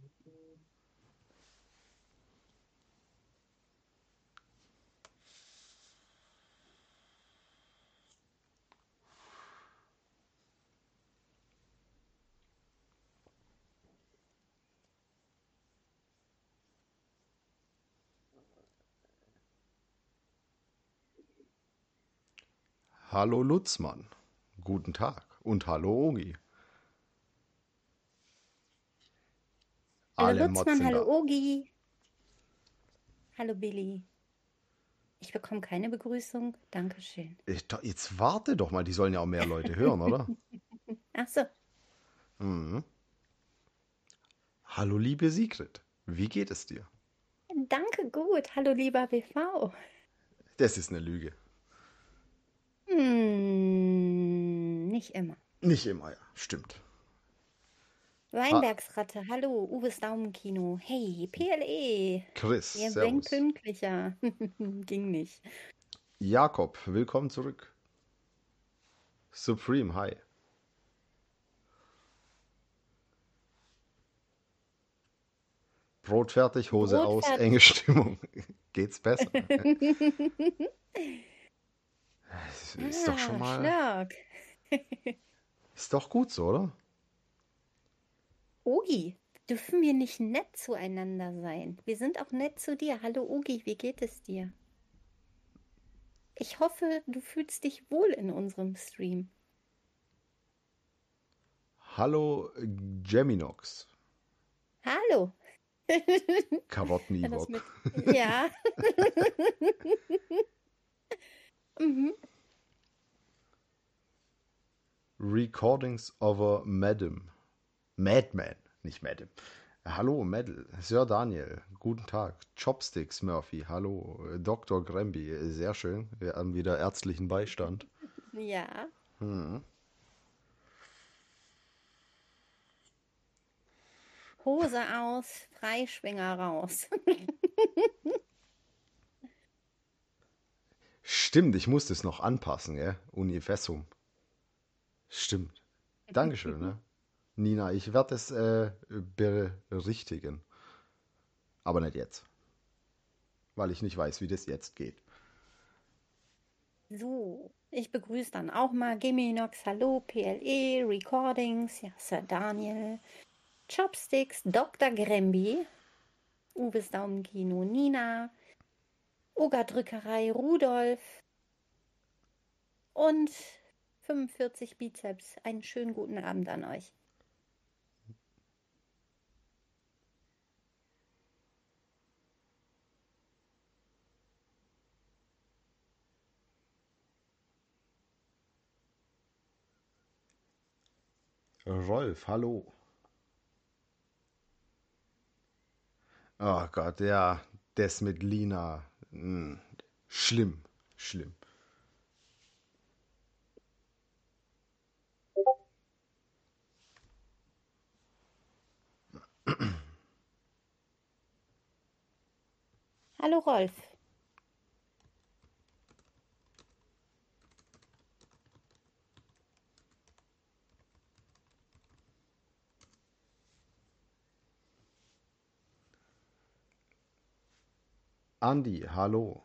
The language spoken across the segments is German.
Hallo Lutzmann, guten Tag und hallo Ogi. Hallo Alle Mods Lutzmann, sind hallo da. Ogi, hallo Billy. Ich bekomme keine Begrüßung. Dankeschön. Jetzt warte doch mal, die sollen ja auch mehr Leute hören, oder? Ach so, Mhm. Hallo liebe Sigrid, wie geht es dir? danke gut. Hallo lieber BV. Das ist eine Lüge. Nicht immer. Nicht immer, ja, stimmt. Ha Weinbergsratte, hallo, Uwes Daumenkino. Hey, PLE. Chris, Ihr wären servus. pünktlicher. Ging nicht. Jakob, willkommen zurück. Supreme, hi. Brot fertig, Hose Brot aus, enge fertig. Stimmung. Geht's besser? Ist doch schon Ah, mal, Schnack. ist doch gut so, oder? Ogi, dürfen wir nicht nett zueinander sein? Wir sind auch nett zu dir. Hallo Ogi, wie geht es dir? Ich hoffe, du fühlst dich wohl in unserem Stream. Hallo Geminox, Hallo. Ja, das Karotten-Ewok. mit. Ja. Mhm. Recordings of a Madman, nicht Madam. Hallo, Madel. Sir Daniel, guten Tag. Chopsticks Murphy, hallo. Dr. Gramby, sehr schön. Wir haben wieder ärztlichen Beistand. Ja. Hm. Hose aus, Freischwinger raus. Stimmt, ich musste es noch anpassen, gell? Unifessum. Stimmt. Dankeschön, ne? Nina, ich werde es berichtigen. Aber nicht jetzt, weil ich nicht weiß, wie das jetzt geht. So, ich begrüße dann auch mal Geminox, hallo, PLE, Recordings, ja, Sir Daniel, Chopsticks, Dr. Gremby, Uwes Daumenkino, Nina, Oga-Drückerei, Rudolf und 45 Bizeps. Einen schönen guten Abend an euch. Rolf, hallo. Oh Gott, ja, das mit Lina. Schlimm, schlimm. Hallo Rolf. Andi, hallo.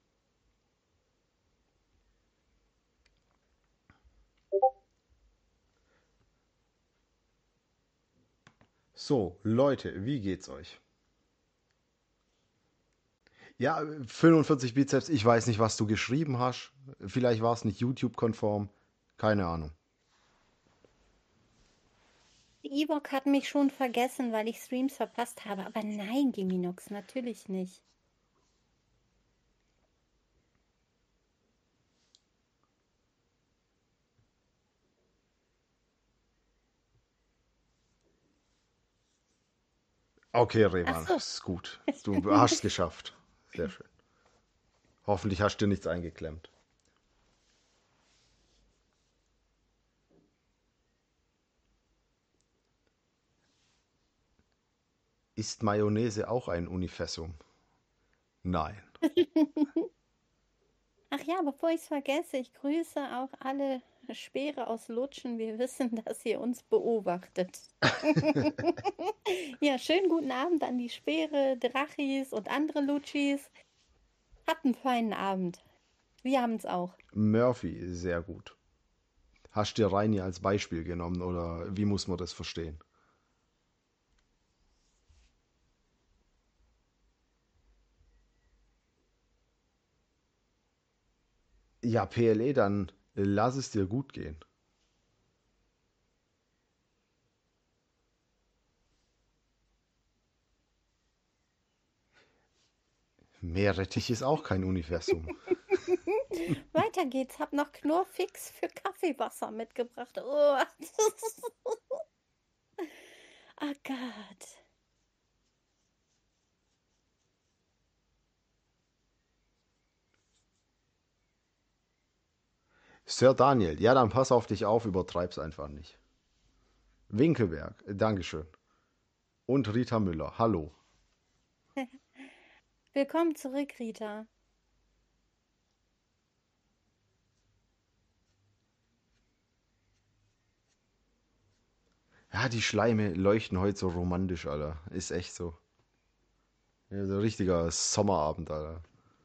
So, Leute, wie geht's euch? Ja, 45 Bizeps, ich weiß nicht, was du geschrieben hast. Vielleicht war es nicht YouTube-konform. Keine Ahnung. Ewok hat mich schon vergessen, weil ich Streams verpasst habe. Aber nein, Geminox, natürlich nicht. Okay, Ach Revan, so. ist gut. Du hast es geschafft. Sehr schön. Hoffentlich hast du nichts eingeklemmt. Ist Mayonnaise auch ein Unifessum? Nein. Ach ja, bevor ich es vergesse, ich grüße auch alle Speere aus Lutschen. Wir wissen, dass ihr uns beobachtet. Ja, schönen guten Abend an die Speere, Drachis und andere Lutschis. Habt einen feinen Abend. Wir haben es auch. Murphy, sehr gut. Hast dir Reini als Beispiel genommen oder wie muss man das verstehen? Ja, PLE, dann lass es dir gut gehen. Meerrettich ist auch kein Universum. Weiter geht's. Hab noch Knorrfix für Kaffeewasser mitgebracht. Oh, oh Gott. Sir Daniel, ja, dann pass auf dich auf, übertreib's einfach nicht. Winkelberg, Dankeschön. Und Rita Müller, hallo. Willkommen zurück, Rita. Ja, die Schleime leuchten heute so romantisch, Alter. Ist echt so. Ja, so ein richtiger Sommerabend, Alter.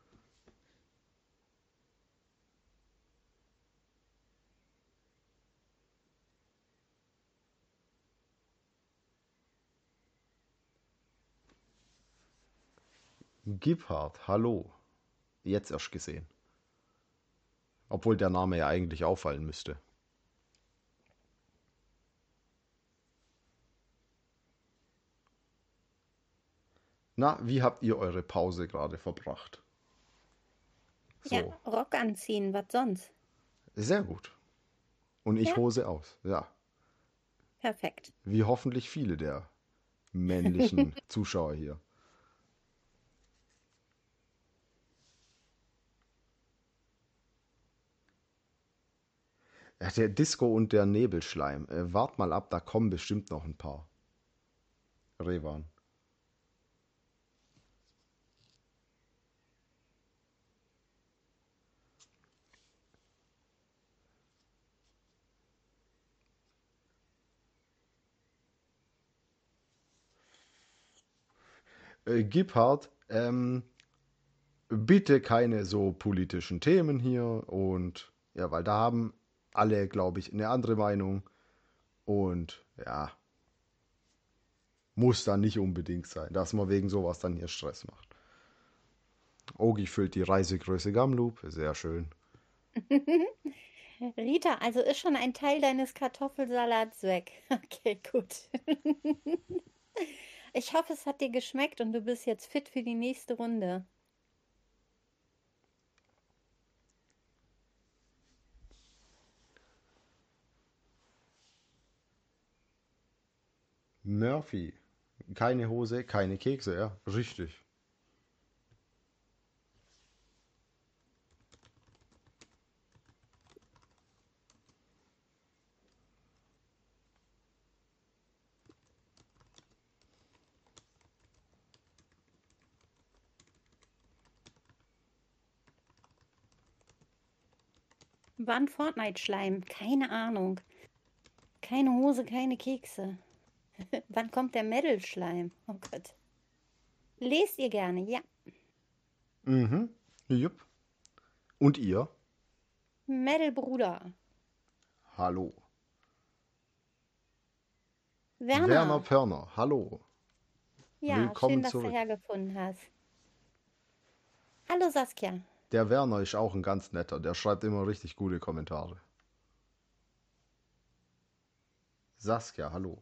Gebhard, hallo. Jetzt erst gesehen. Obwohl der Name ja eigentlich auffallen müsste. Na, wie habt ihr eure Pause gerade verbracht? Ja, So, Rock anziehen, was sonst? sehr gut. Und ich Ja, hose aus. Ja, perfekt. wie hoffentlich viele der männlichen Zuschauer hier. Ja, der Disco und der Nebelschleim. Wart mal ab, da kommen bestimmt noch ein paar. Revan. Gebhard, bitte keine so politischen Themen hier und ja, weil da haben alle, glaube ich, eine andere Meinung und ja, muss dann nicht unbedingt sein, dass man wegen sowas dann hier Stress macht. Ogi füllt die Reisegröße Gamloop, sehr schön. Rita, also ist schon ein Teil deines Kartoffelsalats weg. Okay, gut. Ich hoffe, es hat dir geschmeckt und du bist jetzt fit für die nächste Runde. Murphy, keine Hose, keine Kekse, ja, richtig. Wann Fortnite-Schleim? Keine Ahnung. Keine Hose, keine Kekse. Wann kommt der Metal-Schleim? Oh Gott. Lest ihr gerne? Ja. Mhm, jupp. Und ihr? Metal-Bruder. Hallo. Werner Werner. Pörner, hallo. Ja, schön, Willkommen dass du zurück. hergefunden hast. Hallo Saskia. Der Werner ist auch ein ganz netter, der schreibt immer richtig gute Kommentare. Saskia, hallo.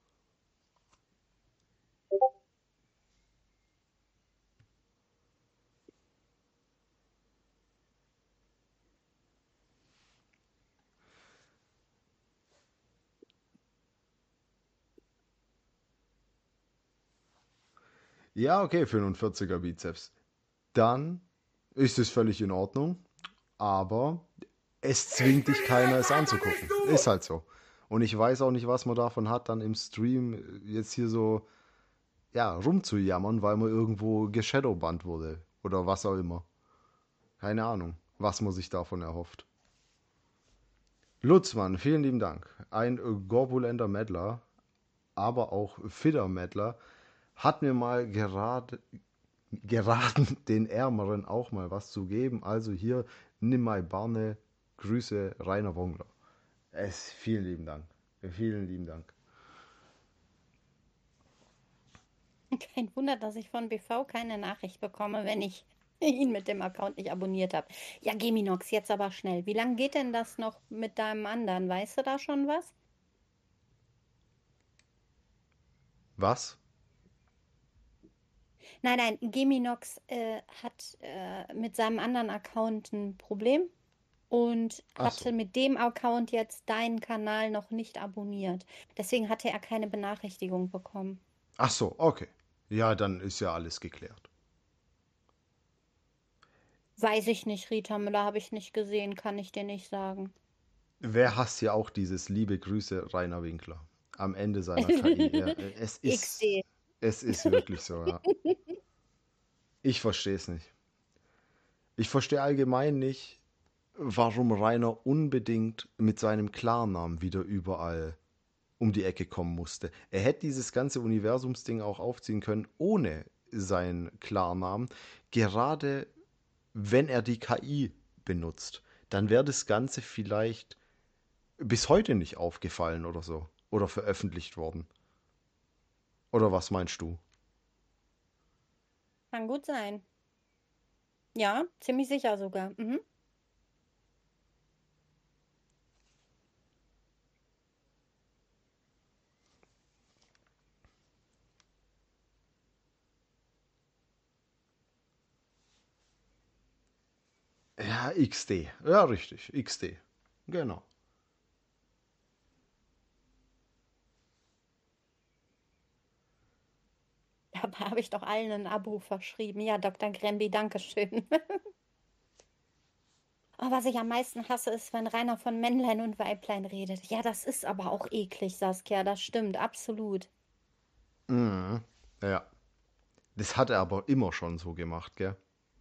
Ja, okay, 45er Bizeps. Dann ist es völlig in Ordnung, aber es zwingt dich keiner, es anzugucken. Ist halt so. Und ich weiß auch nicht, was man davon hat, dann im Stream jetzt hier so, ja, rumzujammern, weil man irgendwo geshadowbannt wurde. Oder was auch immer. Keine Ahnung. was man sich davon erhofft. Lutzmann, vielen lieben Dank. Ein gorbulenter Meddler, aber auch fitter Meddler, hat mir mal geraten, den Ärmeren auch mal was zu geben. Also hier, nimm mal Barne, Grüße, Rainer Wongler. Vielen lieben Dank. Vielen lieben Dank. Kein Wunder, dass ich von BV keine Nachricht bekomme, wenn ich ihn mit dem Account nicht abonniert habe. Ja, Geminox, jetzt aber schnell. Wie lange geht denn das noch mit deinem anderen? Weißt du da schon was? Was? Nein, Geminox hat mit seinem anderen Account ein Problem und Ach so. hatte mit dem Account jetzt deinen Kanal noch nicht abonniert. Deswegen hatte er keine Benachrichtigung bekommen. Ach so, okay. Ja, dann ist ja alles geklärt. Weiß ich nicht, Rita Müller habe ich nicht gesehen, kann ich dir nicht sagen. Wer hasst ja auch dieses liebe Grüße Rainer Winkler am Ende seiner KI? Ja, XD. es ist wirklich so, ja. Ich verstehe es nicht. Ich verstehe allgemein nicht, warum Rainer unbedingt mit seinem Klarnamen wieder überall um die Ecke kommen musste. Er hätte dieses ganze Universumsding auch aufziehen können ohne seinen Klarnamen. Gerade wenn er die KI benutzt, dann wäre das Ganze vielleicht bis heute nicht aufgefallen oder so. Oder veröffentlicht worden. Oder was meinst du? Kann gut sein. Ja, ziemlich sicher sogar. Mhm. Ja, XD. Ja, richtig. XD. Genau. Dabei habe ich doch allen ein Abo verschrieben. Ja, Dr. Gremby, Dankeschön. Oh, was ich am meisten hasse, ist, wenn Rainer von Männlein und Weiblein redet. Ja, das ist aber auch eklig, Saskia. Das stimmt, absolut. Mhm. Ja. Das hat er aber immer schon so gemacht, gell?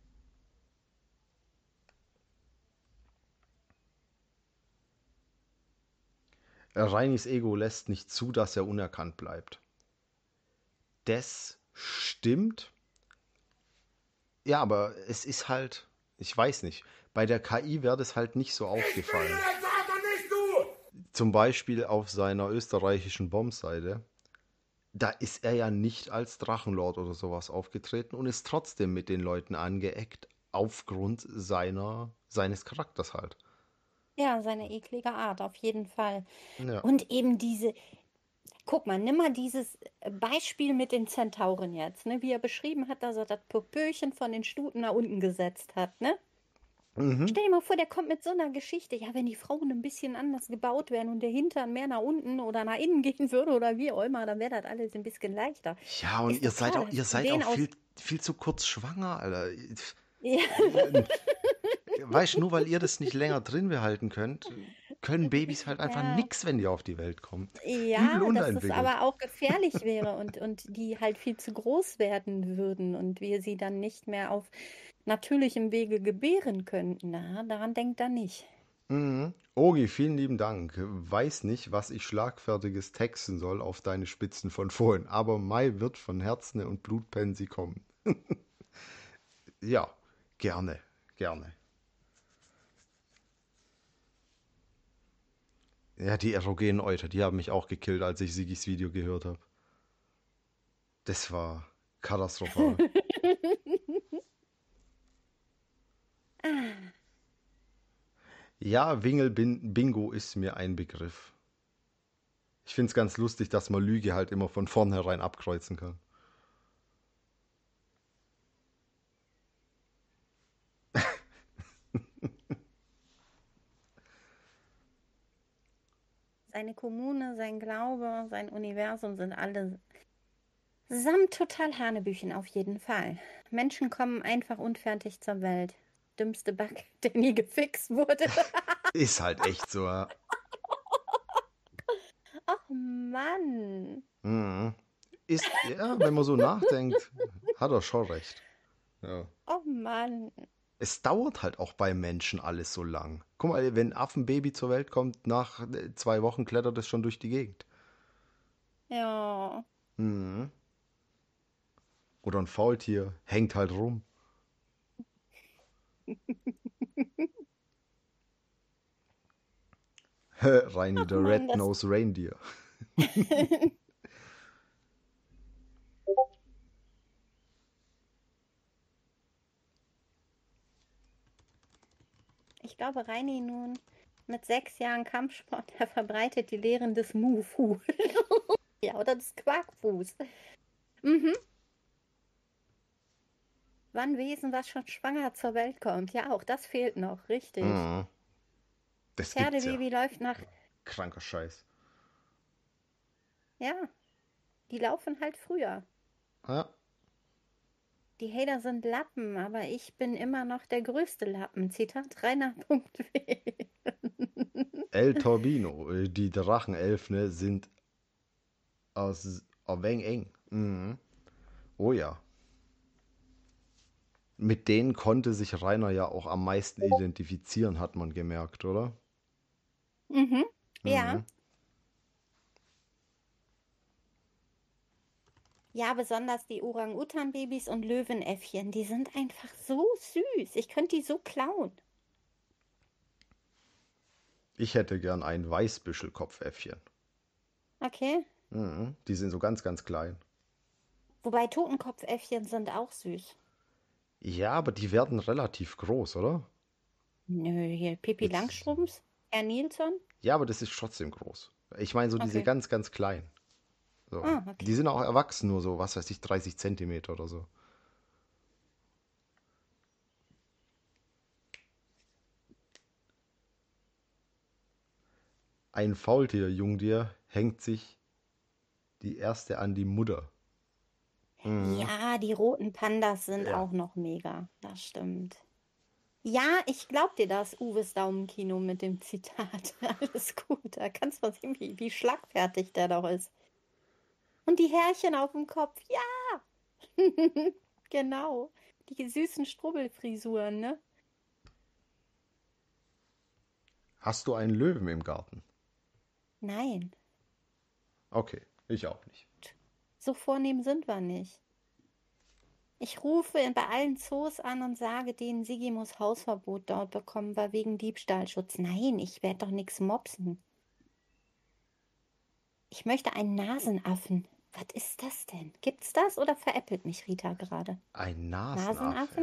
Reinis Ego lässt nicht zu, dass er unerkannt bleibt. Das stimmt. Ja, aber es ist halt, ich weiß nicht, bei der KI wäre das halt nicht so aufgefallen. Zum Beispiel auf seiner österreichischen Bombseite. Da ist er ja nicht als Drachenlord oder sowas aufgetreten und ist trotzdem mit den Leuten angeeckt, aufgrund seines Charakters halt. Ja, seine eklige Art, auf jeden Fall. Ja. Und eben diese, guck mal, nimm mal dieses Beispiel mit den Zentauren jetzt, ne? Wie er beschrieben hat, dass er das Popöchen von den Stuten nach unten gesetzt hat, ne? Mhm. Stell dir mal vor, der kommt mit so einer Geschichte. Ja, wenn die Frauen ein bisschen anders gebaut wären und der Hintern mehr nach unten oder nach innen gehen würde oder wie auch immer, dann wäre das alles ein bisschen leichter. Ja, und Ist doch klar, dass ihr du seid den auch aus. viel zu kurz schwanger, Alter. Ja, Weißt du, nur weil ihr das nicht länger drin behalten könnt, können Babys halt einfach ja, nix, wenn die auf die Welt kommen. Übel ja, dass das unterentwickelt. aber auch gefährlich wäre und die halt viel zu groß werden würden und wir sie dann nicht mehr auf natürlichem Wege gebären könnten. Na, daran denkt er nicht. Mhm. Ogi, vielen lieben Dank. Weiß nicht, was ich Schlagfertiges texten soll auf deine Spitzen von vorhin, aber Mai wird von Herzne und Blutpensi kommen. Ja, gerne, gerne. Ja, die erogenen Euter, die haben mich auch gekillt, als ich Sigis Video gehört habe. Das war katastrophal. Ah, Ja, Bingo ist mir ein Begriff. Ich finde es ganz lustig, dass man Lüge halt immer von vornherein abkreuzen kann. seine Kommune, sein Glaube, sein Universum sind alle samt total Hanebüchen auf jeden Fall. Menschen kommen einfach unfertig zur Welt. Dümmste Bug, der nie gefixt wurde. Ist halt echt so, ja. Ach Mann. Mhm. Ist, ja, wenn man so nachdenkt, hat er schon recht. Ja. Oh Mann. Es dauert halt auch bei Menschen alles so lang. Guck mal, wenn ein Affenbaby zur Welt kommt, nach 2 Wochen klettert es schon durch die Gegend. Ja. Mhm. Oder ein Faultier hängt halt rum. Reini, Ach der Mann, das. Red-Nosed Reindeer. Ich glaube, Reini nun mit 6 Jahren Kampfsport, der verbreitet die Lehren des Mufu. Ja, oder des Quackfuß. Mhm. Wann Wesen, was schon schwanger zur Welt kommt. Ja, auch das fehlt noch, richtig. Mhm. Das gibt's ja. Pferdebaby läuft nach. Kranker Scheiß. Ja, die laufen halt früher. Ja. Die Hater sind Lappen, aber ich bin immer noch der größte Lappen. Zitat Rainer.w. El Torbino, die Drachenelfen sind aus Weng Eng. Mhm. Oh ja. Mit denen konnte sich Rainer ja auch am meisten identifizieren, hat man gemerkt, oder? Mhm. Ja. Mhm. Ja, besonders die Orang-Utan-Babys und Löwenäffchen, die sind einfach so süß. Ich könnte die so klauen. Ich hätte gern ein Weißbüschelkopfäffchen. Okay. Mhm. Die sind so ganz, ganz klein. Wobei Totenkopfäffchen sind auch süß. Ja, aber die werden relativ groß, oder? Nö, hier Pippi Jetzt. Langstrumpf, Herr Nilsson. Ja, aber das ist trotzdem groß. Ich meine so diese Okay. ganz, ganz kleinen. So. Ah, Die okay. sind auch erwachsen, nur so, was weiß ich, 30 Zentimeter oder so. Ein Faultier-Jungtier hängt sich die erste an die Mutter. Mhm. Ja, die roten Pandas sind Ja. auch noch mega. Das stimmt. Ja, ich glaub dir das, Uwes Daumenkino mit dem Zitat. Alles gut, da kannst du mal sehen, wie schlagfertig der doch ist. Und die Härchen auf dem Kopf, ja, genau. Die süßen Strubbelfrisuren, ne? Hast du einen Löwen im Garten? Nein, Okay, ich auch nicht. so vornehm sind wir nicht. Ich rufe bei allen Zoos an und sage denen, Sigi muss Hausverbot dort bekommen, weil wegen Diebstahlschutz. Nein, ich werde doch nichts mopsen. Ich möchte einen Nasenaffen. Was ist das denn? Gibt's das oder veräppelt mich Rita gerade? Ein Nasenaffe. Nasenaffen?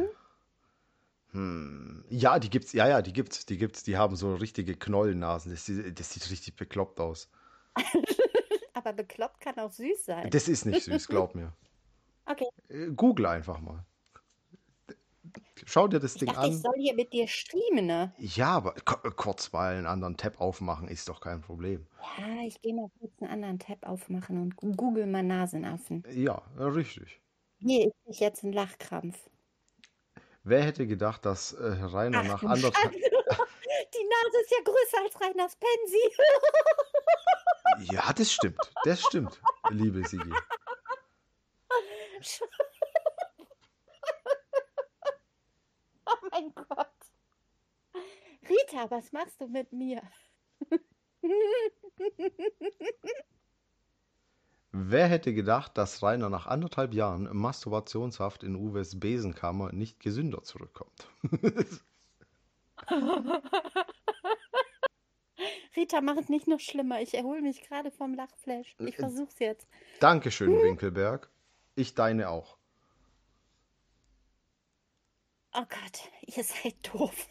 Ja, die gibt's. Ja, ja, die gibt's. Die gibt's. Die haben so richtige Knollennasen. Das sieht richtig bekloppt aus. Aber bekloppt kann auch süß sein. Das ist nicht süß, glaub mir. Okay, Google einfach mal. Schau dir das ich Ding dachte, ich an. soll hier mit dir streamen, ne? Ja, aber kurz mal einen anderen Tab aufmachen ist doch kein Problem. Ja, ich gehe mal kurz einen anderen Tab aufmachen und google mal Nasenaffen. Ja, richtig. Hier ist ich jetzt ein Lachkrampf. Wer hätte gedacht, dass Rainer Ach nach du Scheiße. anderthalb. Die Nase ist ja größer als Reiners Pensi. Ja, das stimmt. Das stimmt, liebe Sigi. Oh mein Gott. Rita, was machst du mit mir? Wer hätte gedacht, dass Rainer nach 1,5 Jahren Masturbationshaft in Uwes Besenkammer nicht gesünder zurückkommt? Rita, mach es nicht noch schlimmer. Ich erhole mich gerade vom Lachflash. Ich versuch's jetzt. Dankeschön, Winkelberg. Ich deine auch. Oh Gott, ihr seid doof.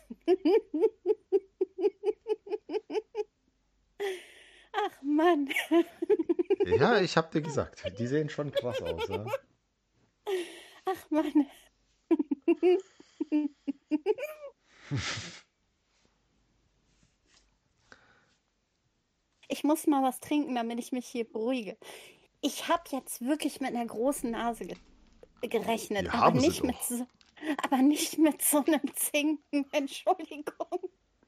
Ach Mann. Ja, ich hab dir gesagt, die sehen schon krass aus, ja. Ach Mann. Ich muss mal was trinken, damit ich mich hier beruhige. Ich habe jetzt wirklich mit einer großen Nase gerechnet, Die haben sie doch. aber nicht mit so einem Zinken. Entschuldigung.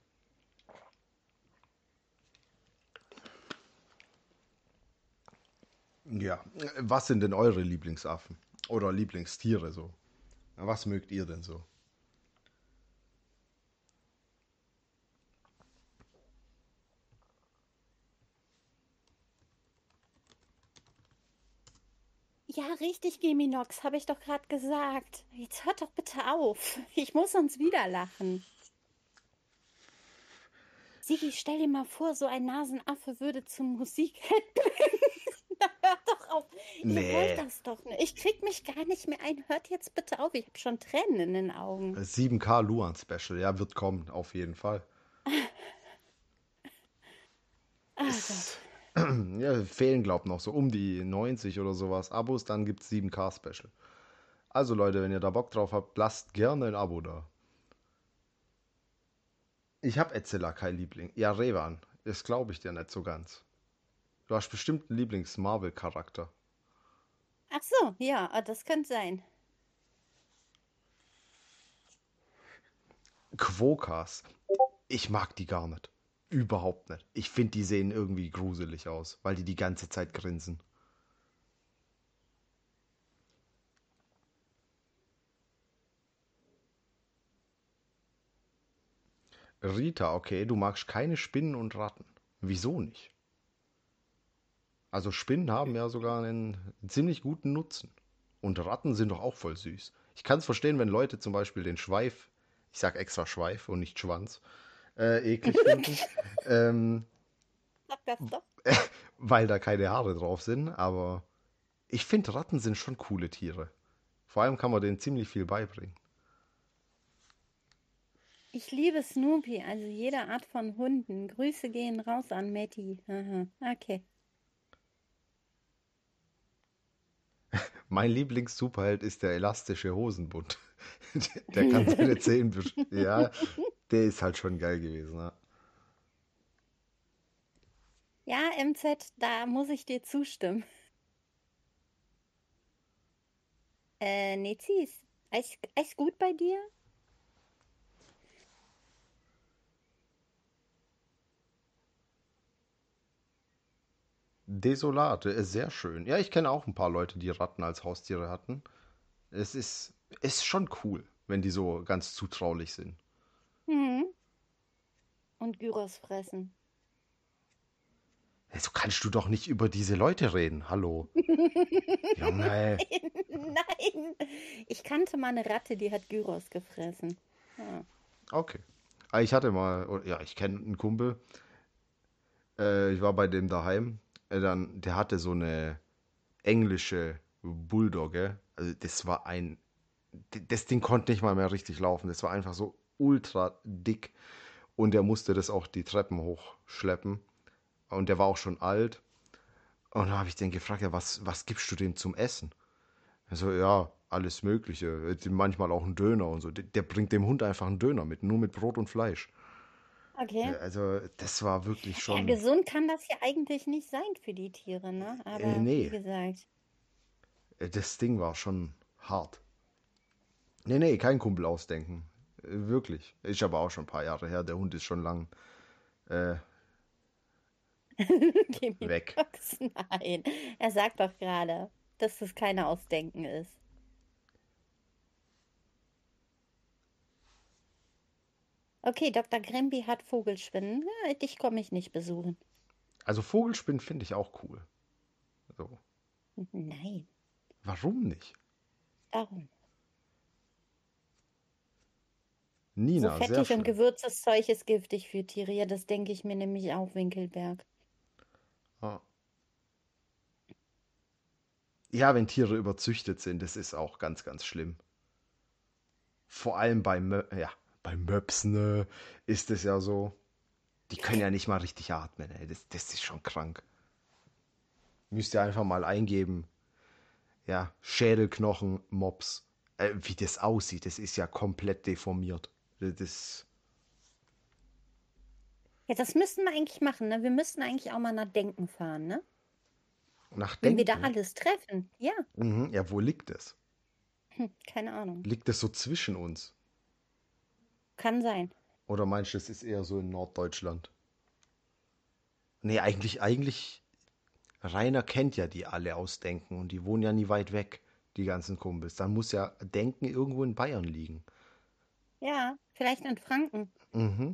Ja. Was sind denn eure Lieblingsaffen? Oder Lieblingstiere so? Was mögt ihr denn so? Ja, richtig, Geminox, habe ich doch gerade gesagt. Jetzt hört doch bitte auf. Ich muss sonst wieder lachen. Sigi, stell dir mal vor, so ein Nasenaffe würde zum Musikhandling. Hört doch auf. Ihr wollt Nee, das doch nicht. Ich krieg mich gar nicht mehr ein. Hört jetzt bitte auf. Ich habe schon Tränen in den Augen. 7K Luan Special, ja, wird kommen, auf jeden Fall. Ah Gott. Es ja, fehlen, glaub noch so um die 90 oder sowas Abos, dann gibt's 7K Special. Also Leute, wenn ihr da Bock drauf habt, lasst gerne ein Abo da. Ich hab Etzela kein Liebling. Ja, Revan, das glaube ich dir nicht so ganz. Du hast bestimmt einen Lieblings-Marvel-Charakter. Ach so, ja, das könnte sein. Quokas. Ich mag die gar nicht. Überhaupt nicht. Ich finde, die sehen irgendwie gruselig aus, weil die ganze Zeit grinsen. Rita, okay, du magst keine Spinnen und Ratten. Wieso nicht? Also Spinnen haben ja sogar einen ziemlich guten Nutzen. Und Ratten sind doch auch voll süß. Ich kann es verstehen, wenn Leute zum Beispiel den Schweif, ich sag extra Schweif und nicht Schwanz, eklig finden, ähm, Sag das doch. weil da keine Haare drauf sind. Aber ich finde, Ratten sind schon coole Tiere. Vor allem kann man denen ziemlich viel beibringen. Ich liebe Snoopy, also jede Art von Hunden. Grüße gehen raus an Matty. Aha, okay. Mein Lieblings-Superheld ist der elastische Hosenbund. Der kann seine Zehen. Ja, der ist halt schon geil gewesen. Ja. Ja, MZ, da muss ich dir zustimmen. Nezis, alles gut bei dir? Desolate ist sehr schön. Ja, ich kenne auch ein paar Leute, die Ratten als Haustiere hatten. Es ist schon cool, wenn die so ganz zutraulich sind. Hm. Und Gyros fressen. So kannst du doch nicht über diese Leute reden. Hallo. Junge. Nein, nein. Ich kannte mal eine Ratte, die hat Gyros gefressen. Ah. Okay. Ich hatte mal, ja, ich kenne einen Kumpel. Ich war bei dem daheim. Der hatte so eine englische Bulldogge. Also das war das Ding konnte nicht mal mehr richtig laufen. Das war einfach so ultra dick. Und der musste das auch die Treppen hochschleppen. Und der war auch schon alt. Und da habe ich den gefragt, ja, was gibst du dem zum Essen? Also, ja, alles Mögliche. Manchmal auch einen Döner und so. Der bringt dem Hund einfach einen Döner mit, nur mit Brot und Fleisch. Okay. Also, das war wirklich Ja, schon. gesund kann das ja eigentlich nicht sein für die Tiere, ne? Aber wie Nee, gesagt. das Ding war schon hart. Nee, kein Kumpel ausdenken. Wirklich. Ist aber auch schon ein paar Jahre her. Der Hund ist schon lang äh, weg. Chemiedox, nein. Er sagt doch gerade, dass das keine Ausdenken ist. Okay, Dr. Grimby hat Vogelspinnen. Ja, dich komme ich nicht besuchen. Also, Vogelspinnen finde ich auch cool. So. Nein, Warum nicht? darum. So Nina, sehr fettig und schön. gewürztes Zeug ist giftig für Tiere. Ja, das denke ich mir nämlich auch, Winkelberg. Ah. Ja, wenn Tiere überzüchtet sind, das ist auch ganz, ganz schlimm. Vor allem bei Möpsen ist es ja so. Die können ja nicht mal richtig atmen, ey. Das ist schon krank. Müsst ihr einfach mal eingeben. Ja, Schädelknochen, Mops. Wie das aussieht, das ist ja komplett deformiert. Das Ja, das müssten wir eigentlich machen, ne? Wir müssten eigentlich auch mal nach Denken fahren, ne? nach Wenn wir da Denken. alles treffen. Ja, Mhm, ja, wo liegt es? keine Ahnung. Liegt es so zwischen uns? Kann sein. Oder meinst du, es ist eher so in Norddeutschland? Nee, eigentlich, Rainer kennt ja die alle aus Denken und die wohnen ja nie weit weg, die ganzen Kumpels. Dann muss ja Denken irgendwo in Bayern liegen. Ja, vielleicht in Franken. Mhm.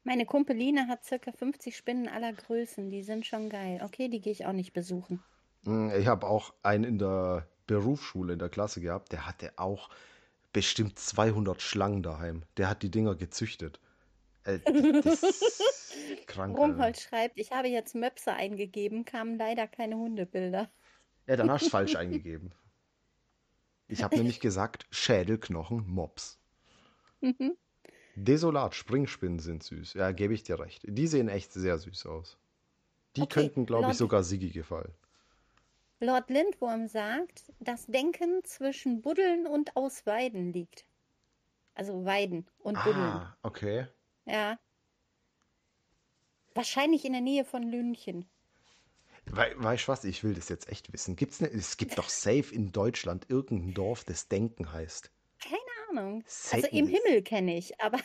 Meine Kumpeline hat circa 50 Spinnen aller Größen. Die sind schon geil. Okay, die gehe ich auch nicht besuchen. Ich habe auch einen in der Berufsschule in der Klasse gehabt, der hatte auch bestimmt 200 Schlangen daheim. Der hat die Dinger gezüchtet. Das ist krank, Alter. Rumholz schreibt, ich habe jetzt Möpse eingegeben, kamen leider keine Hundebilder. Ja, dann hast du falsch eingegeben. Ich habe nämlich gesagt Schädelknochen Mops. Desolat, Springspinnen sind süß. Ja, gebe ich dir recht. Die sehen echt sehr süß aus. Die Okay, könnten, glaube ich, sogar Siggi gefallen. Lord Lindworm sagt, das Denken zwischen Buddeln und Ausweiden liegt. Also Weiden und Buddeln. Ah, okay. Ja, wahrscheinlich in der Nähe von Lünchen. Weißt du was? Ich will das jetzt echt wissen. Es gibt doch safe in Deutschland irgendein Dorf, das Denken heißt. Keine Ahnung. Also im Safe. Himmel kenne ich, aber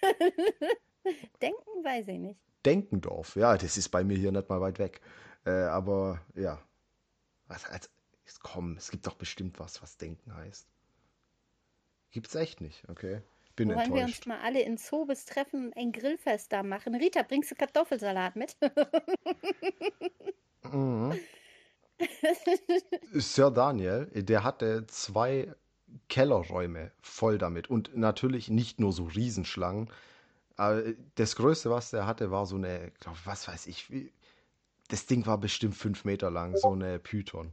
denken weiß ich nicht. Denkendorf. Ja, das ist bei mir hier nicht mal weit weg. Aber ja. Komm, es gibt doch bestimmt was Denken heißt. Gibt's echt nicht, okay. Bin Wollen wir uns enttäuscht. mal alle in Zobis treffen und ein Grillfest da machen? Rita, bringst du Kartoffelsalat mit? Mhm. Sir Daniel, der hatte 2 Kellerräume voll damit. Und natürlich nicht nur so Riesenschlangen. Aber das Größte, was der hatte, war so eine, glaub, was weiß ich, das Ding war bestimmt 5 Meter lang, so eine Python.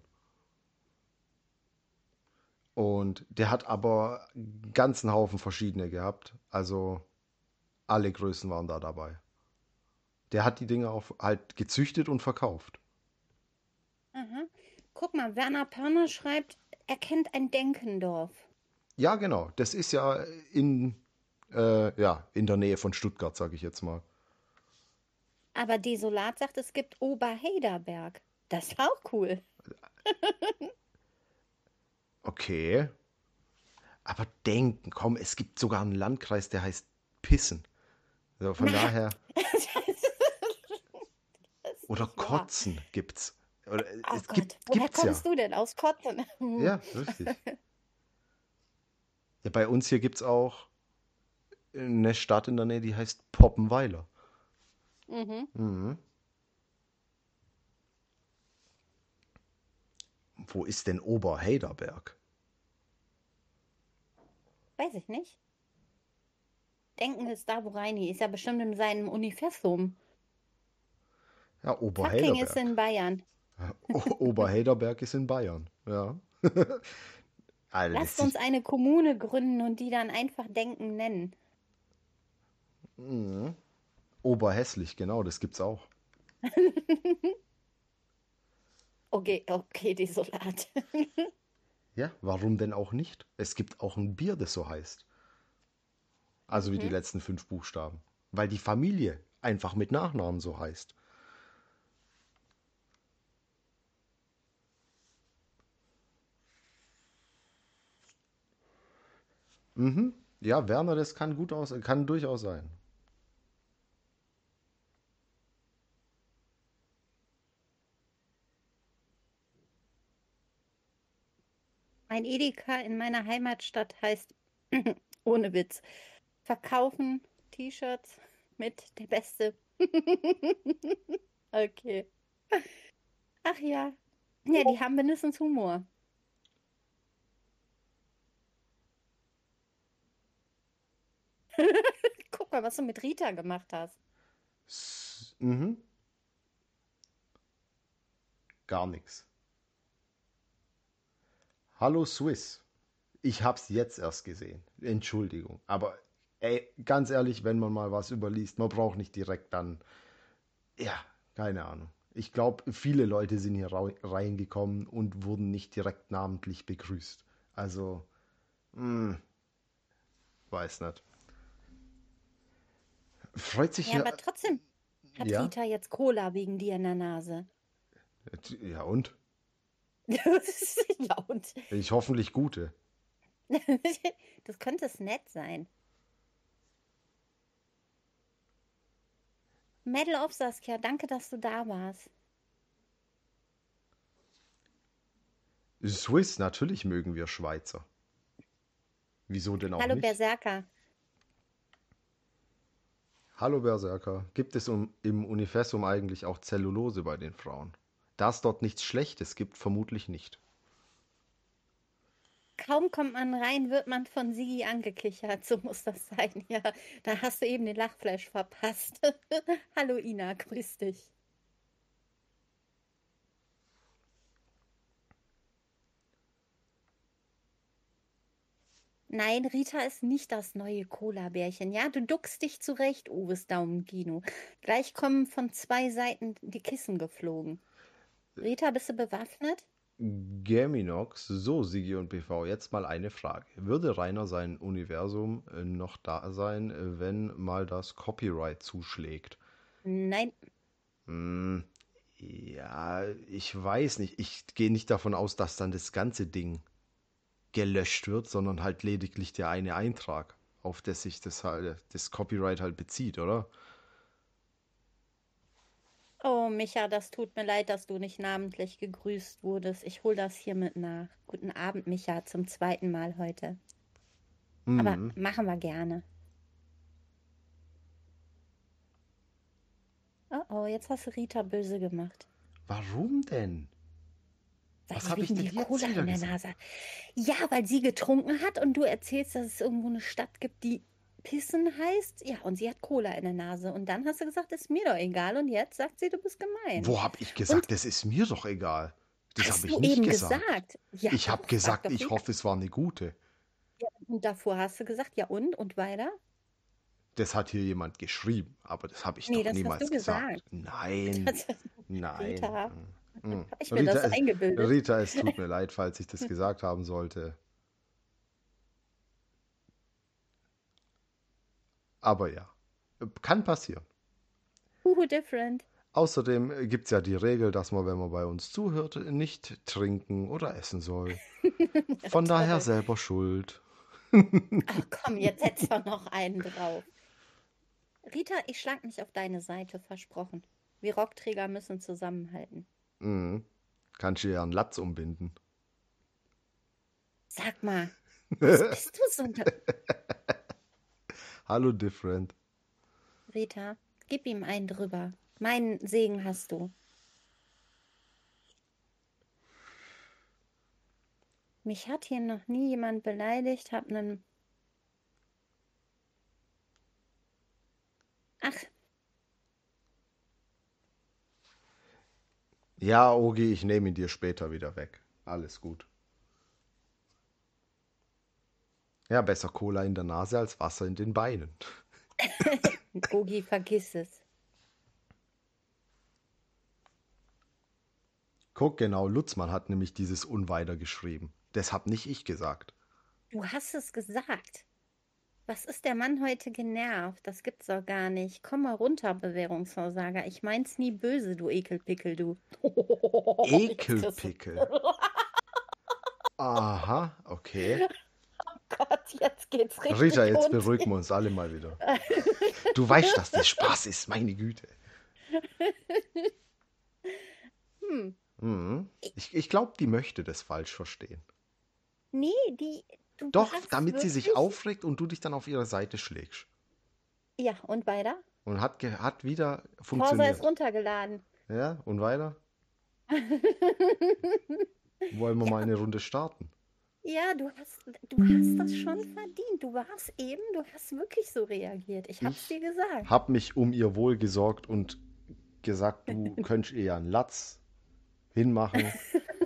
Und der hat aber einen ganzen Haufen verschiedene gehabt. Also alle Größen waren da dabei. Der hat die Dinge auch halt gezüchtet und verkauft. Aha. Guck mal, Werner Pörner schreibt, er kennt ein Denkendorf. Ja, genau. Das ist ja ja, in der Nähe von Stuttgart, sage ich jetzt mal. Aber Desolat sagt, es gibt Oberheiderberg. Das ist auch cool. Okay. Aber denken, komm, es gibt sogar einen Landkreis, der heißt Pissen. Also von Na, daher, das ist oder nicht wahr. Kotzen gibt's. Oder Oh es Gott, woher gibt's ja. kommst du denn? Aus Kotten? Ja, richtig. Ja, bei uns hier gibt's auch eine Stadt in der Nähe, die heißt Poppenweiler. Mhm. Mhm. Wo ist denn Oberheiderberg? Weiß ich nicht. Denken ist da, wo Reini ist ja bestimmt in seinem Universum. Ja, Fucking ist Oberheiderberg. in Bayern. Oberheiderberg ist in Bayern. Ja. Alter, das Lasst sieht. uns eine Kommune gründen und die dann einfach Denken nennen. Mhm. Oberhässlich, genau, das gibt's auch. Okay, okay, desolat. Ja, warum denn auch nicht? Es gibt auch ein Bier, das so heißt. Also wie die Mhm. letzten 5 Buchstaben. Weil die Familie einfach mit Nachnamen so heißt. Mhm. Ja, Werner, das kann gut aus, kann durchaus sein. Ein Edeka in meiner Heimatstadt heißt, ohne Witz, verkaufen T-Shirts mit der Beste. Okay. Ach ja. Ja, die haben mindestens Humor. Guck mal, was du mit Rita gemacht hast. Mhm. Gar nichts. Hallo Swiss. Ich hab's jetzt erst gesehen. Entschuldigung. Aber ey, ganz ehrlich, wenn man mal was überliest, man braucht nicht direkt dann. Ja, keine Ahnung. Ich glaube, viele Leute sind hier reingekommen und wurden nicht direkt namentlich begrüßt. Also, weiß nicht. Freut sich Ja, hier. aber trotzdem hat Ja? Rita jetzt Cola wegen dir in der Nase. Ja, und? Ja, und Ich hoffentlich gute. das könnte es nett sein. Medal of Saskia, danke, dass du da warst. Swiss, natürlich mögen wir Schweizer. Wieso denn auch Hallo nicht? Berserker. Hallo Berserker. Gibt es im Universum eigentlich auch Zellulose bei den Frauen? Da es dort nichts Schlechtes gibt, vermutlich nicht. Kaum kommt man rein, wird man von Sigi angekichert. So muss das sein. Ja, da hast du eben den Lachflash verpasst. Hallo Ina, grüß dich. Nein, Rita ist nicht das neue Cola-Bärchen. Ja, du duckst dich zurecht, Uwes Daumenkino. Gleich kommen von zwei Seiten die Kissen geflogen. Rita, bist du bewaffnet? Gaminox, so Sigi und BV, jetzt mal eine Frage. Würde Rainer sein Universum noch da sein, wenn mal das Copyright zuschlägt? Nein. Hm, ja, ich weiß nicht. Ich gehe nicht davon aus, dass dann das ganze Ding gelöscht wird, sondern halt lediglich der eine Eintrag, auf das sich das Copyright halt bezieht, oder? Oh, Micha, das tut mir leid, dass du nicht namentlich gegrüßt wurdest. Ich hole das hiermit nach. Guten Abend, Micha, zum zweiten Mal heute. Aber Hm, machen wir gerne. Oh, oh, jetzt hast du Rita böse gemacht. warum denn? Weil Was sie habe ich wegen denn dir jetzt Cola wieder in der gesagt? Nase hat. Ja, weil sie getrunken hat und du erzählst, dass es irgendwo eine Stadt gibt, die Pissen heißt. Ja, und sie hat Cola in der Nase. Und dann hast du gesagt, ist mir doch egal. Und jetzt sagt sie, du bist gemein. Wo habe ich Und gesagt, das ist mir doch egal? Das habe hast ich du nicht eben gesagt. gesagt? Ja, Ich habe doch, frag gesagt, doch ich wieder. hoffe, es war eine gute. Ja, und davor hast du gesagt, ja und? Und weiter? Das hat hier jemand geschrieben, aber das habe ich Nee, doch das hast du niemals gesagt. gesagt. Nein, Das, nein. Rita, Mm. habe ich mir das eingebildet? Rita, es tut mir leid, falls ich das gesagt haben sollte. Aber ja, kann passieren. Huhu, different. Außerdem gibt es ja die Regel, dass man, wenn man bei uns zuhört, nicht trinken oder essen soll. Ja, Von daher toll. selber schuld. Ach komm, jetzt setz doch noch einen drauf. Rita, ich schlag mich auf deine Seite, versprochen. Wir Rockträger müssen zusammenhalten. Mhm. Kannst du ja einen Latz umbinden. Sag mal, was bist du so eine... Hallo, Different. Rita, gib ihm einen drüber. Meinen Segen hast du. Mich hat hier noch nie jemand beleidigt, hab nen... Ach, Ja, Ogi, ich nehme ihn dir später wieder weg. Alles gut. Ja, besser Cola in der Nase als Wasser in den Beinen. Ogi, vergiss es. Guck, genau, Lutzmann hat nämlich dieses Unweiter geschrieben. Das hab nicht ich gesagt. Du hast es gesagt. Was ist der Mann heute genervt? Das gibt's doch gar nicht. Komm mal runter, Bewährungsversager. Ich mein's nie böse, du Ekelpickel, du. Jetzt kriegst du... Ekelpickel. Aha, okay. Gott, jetzt geht's Rita, richtig jetzt rund. beruhigen wir uns alle mal wieder. Du weißt, dass das Spaß ist, meine Güte. Hm. Mhm. Ich glaube, die möchte das falsch verstehen. Nee, du Doch, hast damit sie sich wirklich. aufregt und du dich dann auf ihre Seite schlägst. Ja, und weiter? Und hat wieder Browser ist funktioniert. runtergeladen. Ja, und weiter? Wollen wir Ja, mal eine Runde starten? ja, du hast das schon verdient. Du hast wirklich so reagiert. Ich hab's Ich dir gesagt. habe mich um ihr Wohl gesorgt und gesagt, du könntest ihr ja einen Latz hinmachen.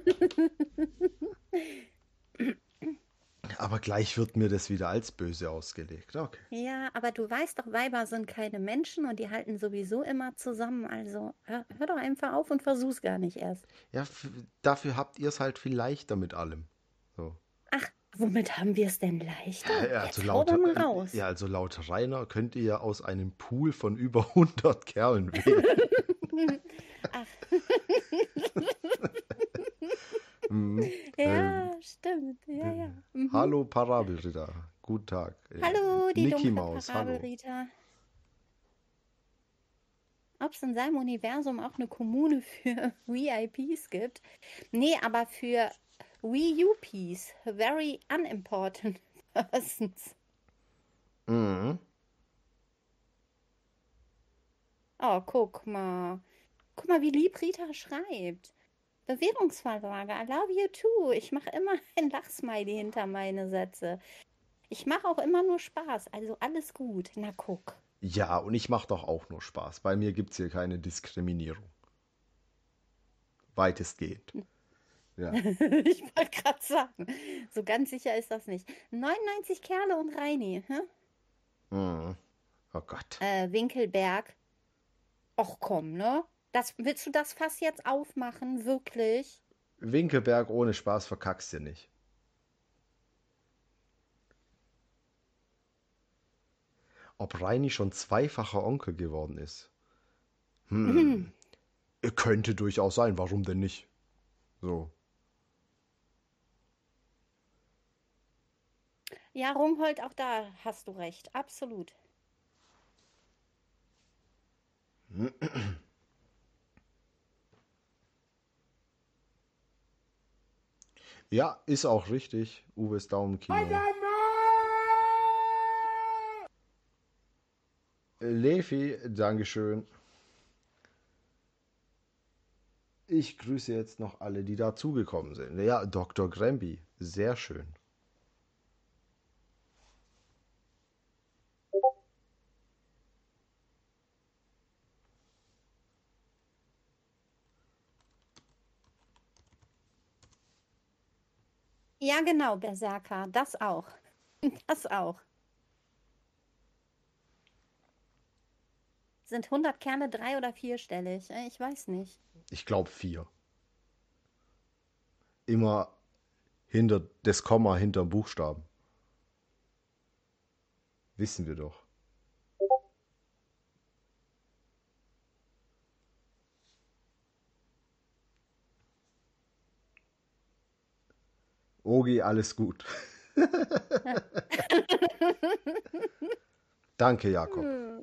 Aber gleich wird mir das wieder als böse ausgelegt. Okay. Ja, aber du weißt doch, Weiber sind keine Menschen und die halten sowieso immer zusammen. Also hör doch einfach auf und versuch's gar nicht erst. Ja, dafür habt ihr es halt viel leichter mit allem. So. Ach, womit haben wir es denn leichter? Ja, Jetzt hau doch mal raus. Ja, also laut Rainer könnt ihr ja aus einem Pool von über 100 Kerlen wählen. Ach, Mhm. ja, stimmt. Ja, ja. Mhm. Hallo Parabelritter, guten Tag. Hallo, die Mickey dunkle Maus, hallo. Parabelrita. Ob es in seinem Universum auch eine Kommune für VIPs gibt? Nee, aber für VUPs, Very Unimportant Persons. Mhm. Oh, guck mal. Guck mal, wie lieb Rita schreibt. Bewährungsverlage, I love you too. Ich mache immer ein Lachsmiley hinter meine Sätze. Ich mache auch immer nur Spaß, also alles gut. Na guck. Ja, und ich mache doch auch nur Spaß. Bei mir gibt es hier keine Diskriminierung. Weitestgehend. Ja. Ich wollte gerade sagen, so ganz sicher ist das nicht. 99 Kerle und Reini, hä? Mhm. Oh Gott. Winkelberg. Och komm, ne? Willst du das Fass jetzt aufmachen? Wirklich? Winkelberg ohne Spaß verkackst du nicht. Ob Reini schon zweifacher Onkel geworden ist? Könnte durchaus sein, warum denn nicht? So. Ja, Rungholt, auch da hast du recht. Absolut. Ja, ist auch richtig. Uwes Daumenkino. Lefi, Dankeschön. Ich grüße jetzt noch alle, die dazugekommen sind. Ja, Dr. Gramby, sehr schön. Ja, genau, Berserker. Das auch. Das auch. Sind 100 Kerne drei- oder vierstellig? Ich weiß nicht. Ich glaube 4. Immer hinter das Komma hinterm Buchstaben. Wissen wir doch. Ogi, alles gut. Danke, Jakob. Hm.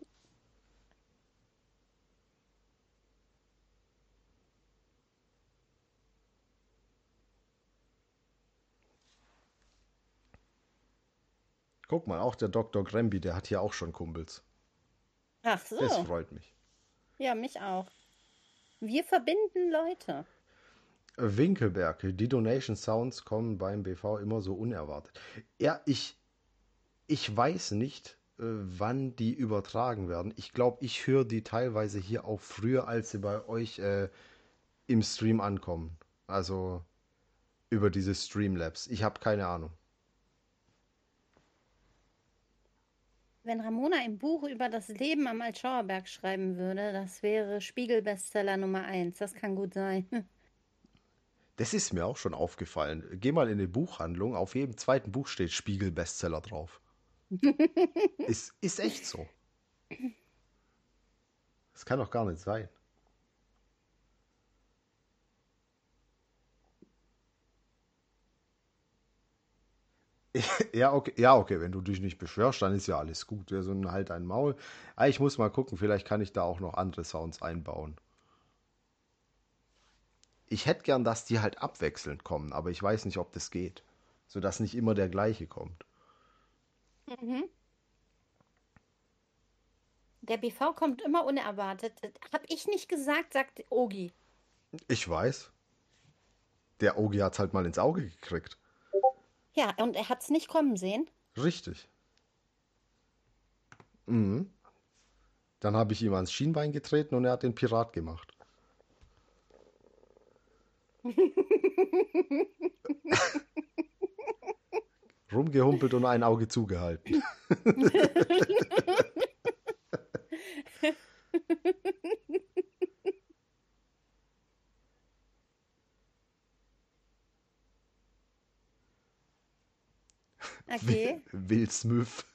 Guck mal, auch der Dr. Gramby, der hat hier auch schon Kumpels. Ach Das so. freut mich. Ja, mich auch. Wir verbinden Leute. Winkelberg, die Donation Sounds kommen beim BV immer so unerwartet. Ja, ich weiß nicht, wann die übertragen werden. Ich glaube, ich höre die teilweise hier auch früher, als sie bei euch im Stream ankommen. Also über diese Streamlabs. Ich habe keine Ahnung. Wenn Ramona ein Buch über das Leben am Altschauerberg schreiben würde, das wäre Spiegel-Bestseller Nummer eins. Das kann gut sein. Das ist mir auch schon aufgefallen. Geh mal in eine Buchhandlung, auf jedem zweiten Buch steht Spiegel-Bestseller drauf. Ist echt so. Das kann doch gar nicht sein. Ja, okay, wenn du dich nicht beschwerst, dann ist ja alles gut. Ja, so ein halt ein Maul. Ah, ich muss mal gucken, vielleicht kann ich da auch noch andere Sounds einbauen. Ich hätte gern, dass die halt abwechselnd kommen, aber ich weiß nicht, ob das geht. Sodass nicht immer der gleiche kommt. Mhm. Der BV kommt immer unerwartet. Hab ich nicht gesagt, sagt Ogi. Ich weiß. Der Ogi hat's halt mal ins Auge gekriegt. Ja, und er hat's nicht kommen sehen. Richtig. Mhm. Dann habe ich ihm ans Schienbein getreten und er hat den Pirat gemacht. Rumgehumpelt und ein Auge zugehalten. Okay. Will Smith.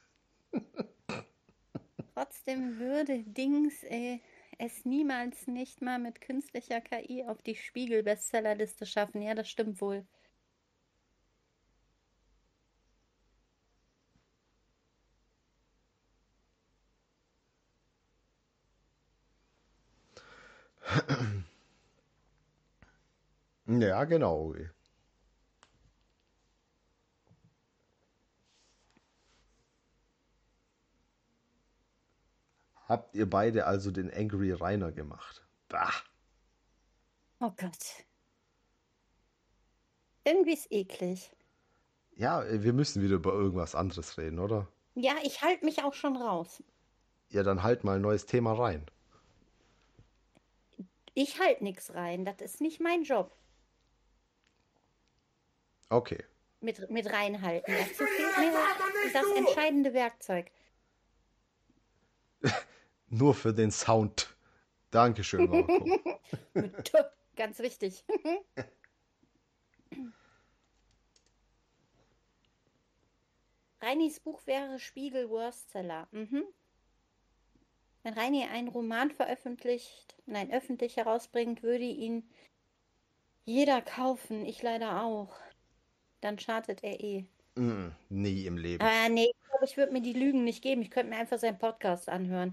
Trotzdem würde Dings es niemals nicht mal mit künstlicher KI auf die Spiegel-Bestsellerliste schaffen. Ja, das stimmt wohl. Ja, genau. Habt ihr beide also den Angry Rainer gemacht? Bah. Oh Gott. Irgendwie ist eklig. Ja, wir müssen wieder über irgendwas anderes reden, oder? Ja, ich halte mich auch schon raus. Ja, dann halt mal ein neues Thema rein. Ich halte nichts rein. Das ist nicht mein Job. Okay. Mit reinhalten. Dazu fehlt mir das entscheidende Werkzeug. Nur für den Sound. Dankeschön, Marco. Mit T, ganz wichtig. Reinis Buch wäre Spiegel Worstseller. Mhm. Wenn Reini einen Roman öffentlich herausbringt, würde ihn jeder kaufen. Ich leider auch. Dann chartet er eh. Nie im Leben. Ah, nee, ich glaube, ich würde mir die Lügen nicht geben. Ich könnte mir einfach seinen Podcast anhören.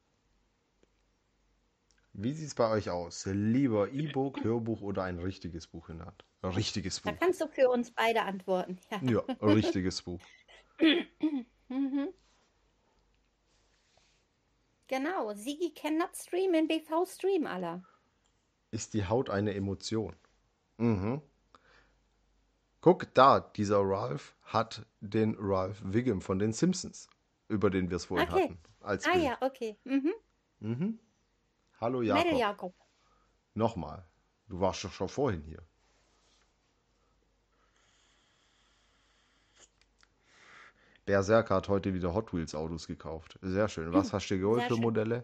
Wie sieht's bei euch aus? Lieber E-Book, Hörbuch oder ein richtiges Buch in der Hand? Richtiges Da Buch. kannst du für uns beide antworten. Ja. Ja, richtiges Buch. Mhm. Genau. Sigi cannot stream in BV Stream aller. Ist die Haut eine Emotion? Mhm. Guck da, dieser Ralph hat den Ralph Wiggum von den Simpsons, über den wir es vorhin Okay. hatten, als Ah Bild. ja, okay. Mhm. Mhm. Hallo Mädel Jakob. Jakob. Nochmal. Du warst doch schon vorhin hier. Berserker hat heute wieder Hot Wheels Autos gekauft. Sehr schön. Was hast du dir geholt Sehr für schön. Modelle?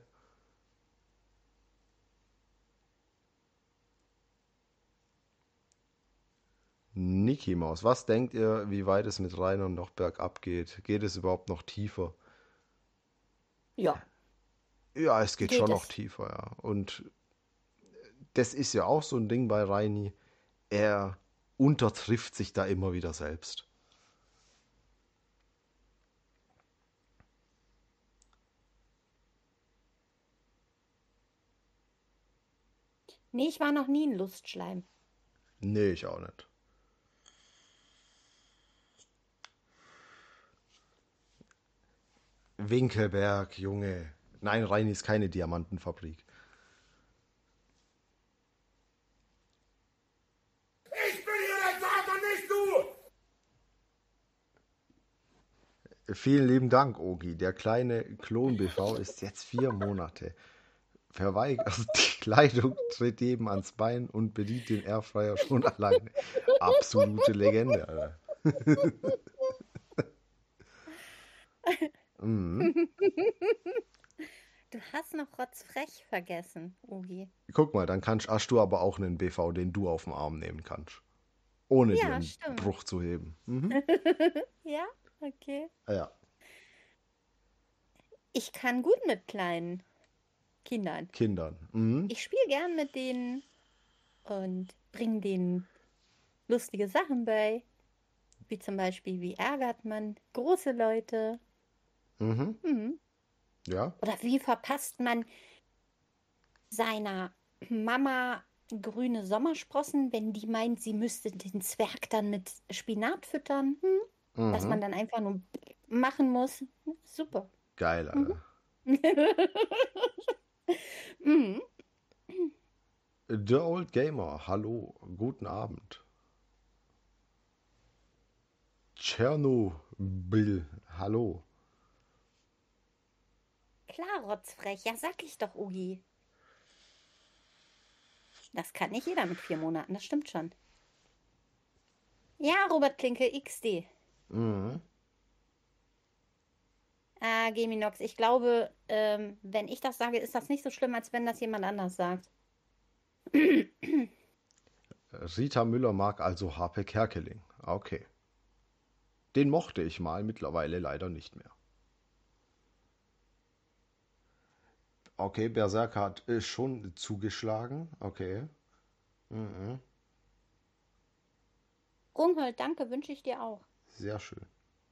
Niki Maus, was denkt ihr, wie weit es mit Rainer noch bergab geht? Geht es überhaupt noch tiefer? Ja, Ja, es geht geht schon noch es. tiefer, ja. Und das ist ja auch so ein Ding bei Reini. Er untertrifft sich da immer wieder selbst. Nee, ich war noch nie ein Lustschleim. Nee, ich auch nicht. Winkelberg, Junge. Nein, Reini ist keine Diamantenfabrik. Ich bin hier der Vater, nicht du! Vielen lieben Dank, Ogi. Der kleine Klon-BV ist jetzt 4 Monate. Verweigert die Kleidung, tritt jedem ans Bein und bedient den Airfryer schon alleine. Absolute Legende, Alter. Mhm. Du hast noch rotzfrech vergessen, Ugi. Guck mal, dann hast du aber auch einen BV, den du auf den Arm nehmen kannst. Ohne dir Ja, einen stimmt. Bruch zu heben. Mhm. Ja, okay. Ja, Ich kann gut mit kleinen Kindern. Kindern. Mhm. Ich spiele gern mit denen und bringe denen lustige Sachen bei. Wie zum Beispiel, wie ärgert man große Leute? Mhm. Mhm. Ja. Oder wie verpasst man seiner Mama grüne Sommersprossen, wenn die meint, sie müsste den Zwerg dann mit Spinat füttern? Dass Mhm. man dann einfach nur machen muss. Super. Geil, Mhm. Alter. Mhm. The Old Gamer, hallo, guten Abend. Tschernobyl, hallo. Klar, rotzfrech. Ja, sag ich doch, Ugi. Das kann nicht jeder mit 4 Monaten, das stimmt schon. Ja, Robert Klinke, XD. Mhm. Geminox, ich glaube, wenn ich das sage, ist das nicht so schlimm, als wenn das jemand anders sagt. Rita Müller mag also Harpe Kerkeling. Okay. Den mochte ich mal, mittlerweile leider nicht mehr. Okay, Berserker hat schon zugeschlagen. Okay. Mhm. Rungholt, danke, wünsche ich dir auch. Sehr schön.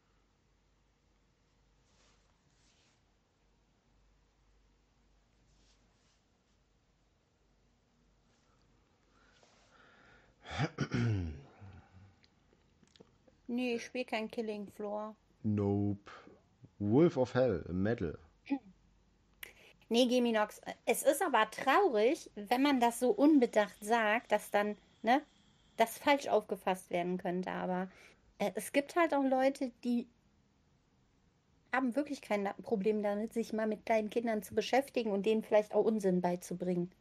Nee, ich spiele kein Killing Floor. Nope. Wolf of Hell, Metal. Nee, Geminox, es ist aber traurig, wenn man das so unbedacht sagt, dass dann, ne, das falsch aufgefasst werden könnte. Aber es gibt halt auch Leute, die haben wirklich kein Problem damit, sich mal mit kleinen Kindern zu beschäftigen und denen vielleicht auch Unsinn beizubringen.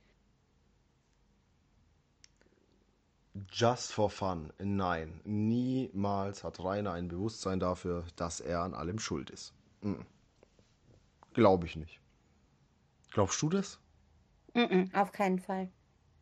Just for fun. Nein, niemals hat Rainer ein Bewusstsein dafür, dass er an allem schuld ist. Glaube ich nicht. Glaubst du das? Mm-mm, auf keinen Fall.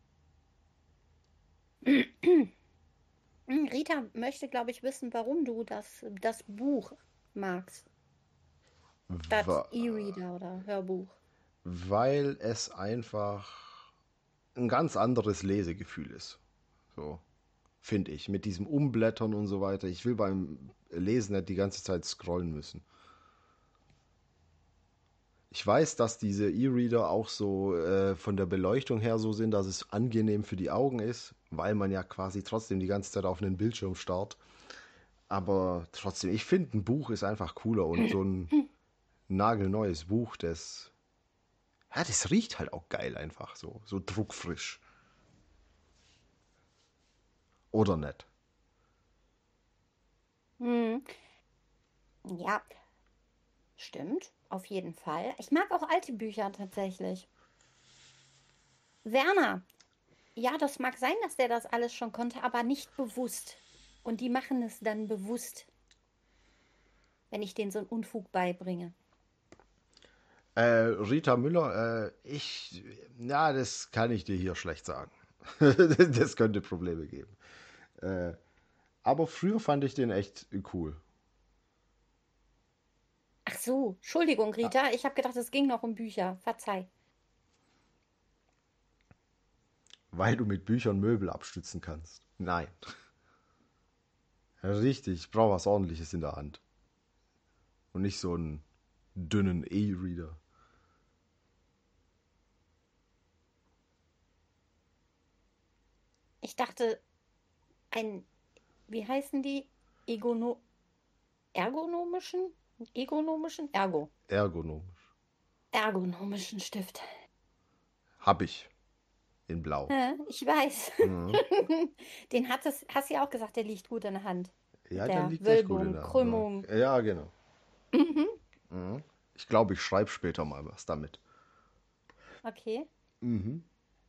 Rita möchte, glaube ich, wissen, warum du das Buch magst, statt Wa- E-Reader oder Hörbuch. Weil es einfach ein ganz anderes Lesegefühl ist. So, finde ich. Mit diesem Umblättern und so weiter. Ich will beim Lesen nicht die ganze Zeit scrollen müssen. Ich weiß, dass diese E-Reader auch so von der Beleuchtung her so sind, dass es angenehm für die Augen ist, weil man ja quasi trotzdem die ganze Zeit auf einen Bildschirm starrt. Aber trotzdem, ich finde, ein Buch ist einfach cooler und so ein nagelneues Buch, das riecht halt auch geil einfach so druckfrisch. Oder nicht? Hm, ja, stimmt, auf jeden Fall. Ich mag auch alte Bücher tatsächlich. Werner, ja, das mag sein, dass der das alles schon konnte, aber nicht bewusst. Und die machen es dann bewusst, wenn ich denen so einen Unfug beibringe. Rita Müller, ja, das kann ich dir hier schlecht sagen. Das könnte Probleme geben. Äh, aber früher fand ich den echt cool. Ach so, Entschuldigung, Ja, Rita, ich habe gedacht, es ging noch um Bücher. Verzeih. weil du mit Büchern Möbel abstützen kannst. Nein. Ja, richtig, ich brauche was Ordentliches in der Hand. Und nicht so einen dünnen E-Reader. Ich dachte, ein, wie heißen die? Egono ergonomischen? Ergonomischen? Ergonomisch. Ergonomischen Stift. Hab ich. In Blau. Ich weiß. Mhm. Hast du ja auch gesagt, der liegt gut in der Hand. Ja, Mit der der liegt echt gut in Wölbung, der Hand. Krümmung. Ja, genau. Mhm. Mhm. Ich glaube, ich schreibe später mal was damit. Okay. Mhm.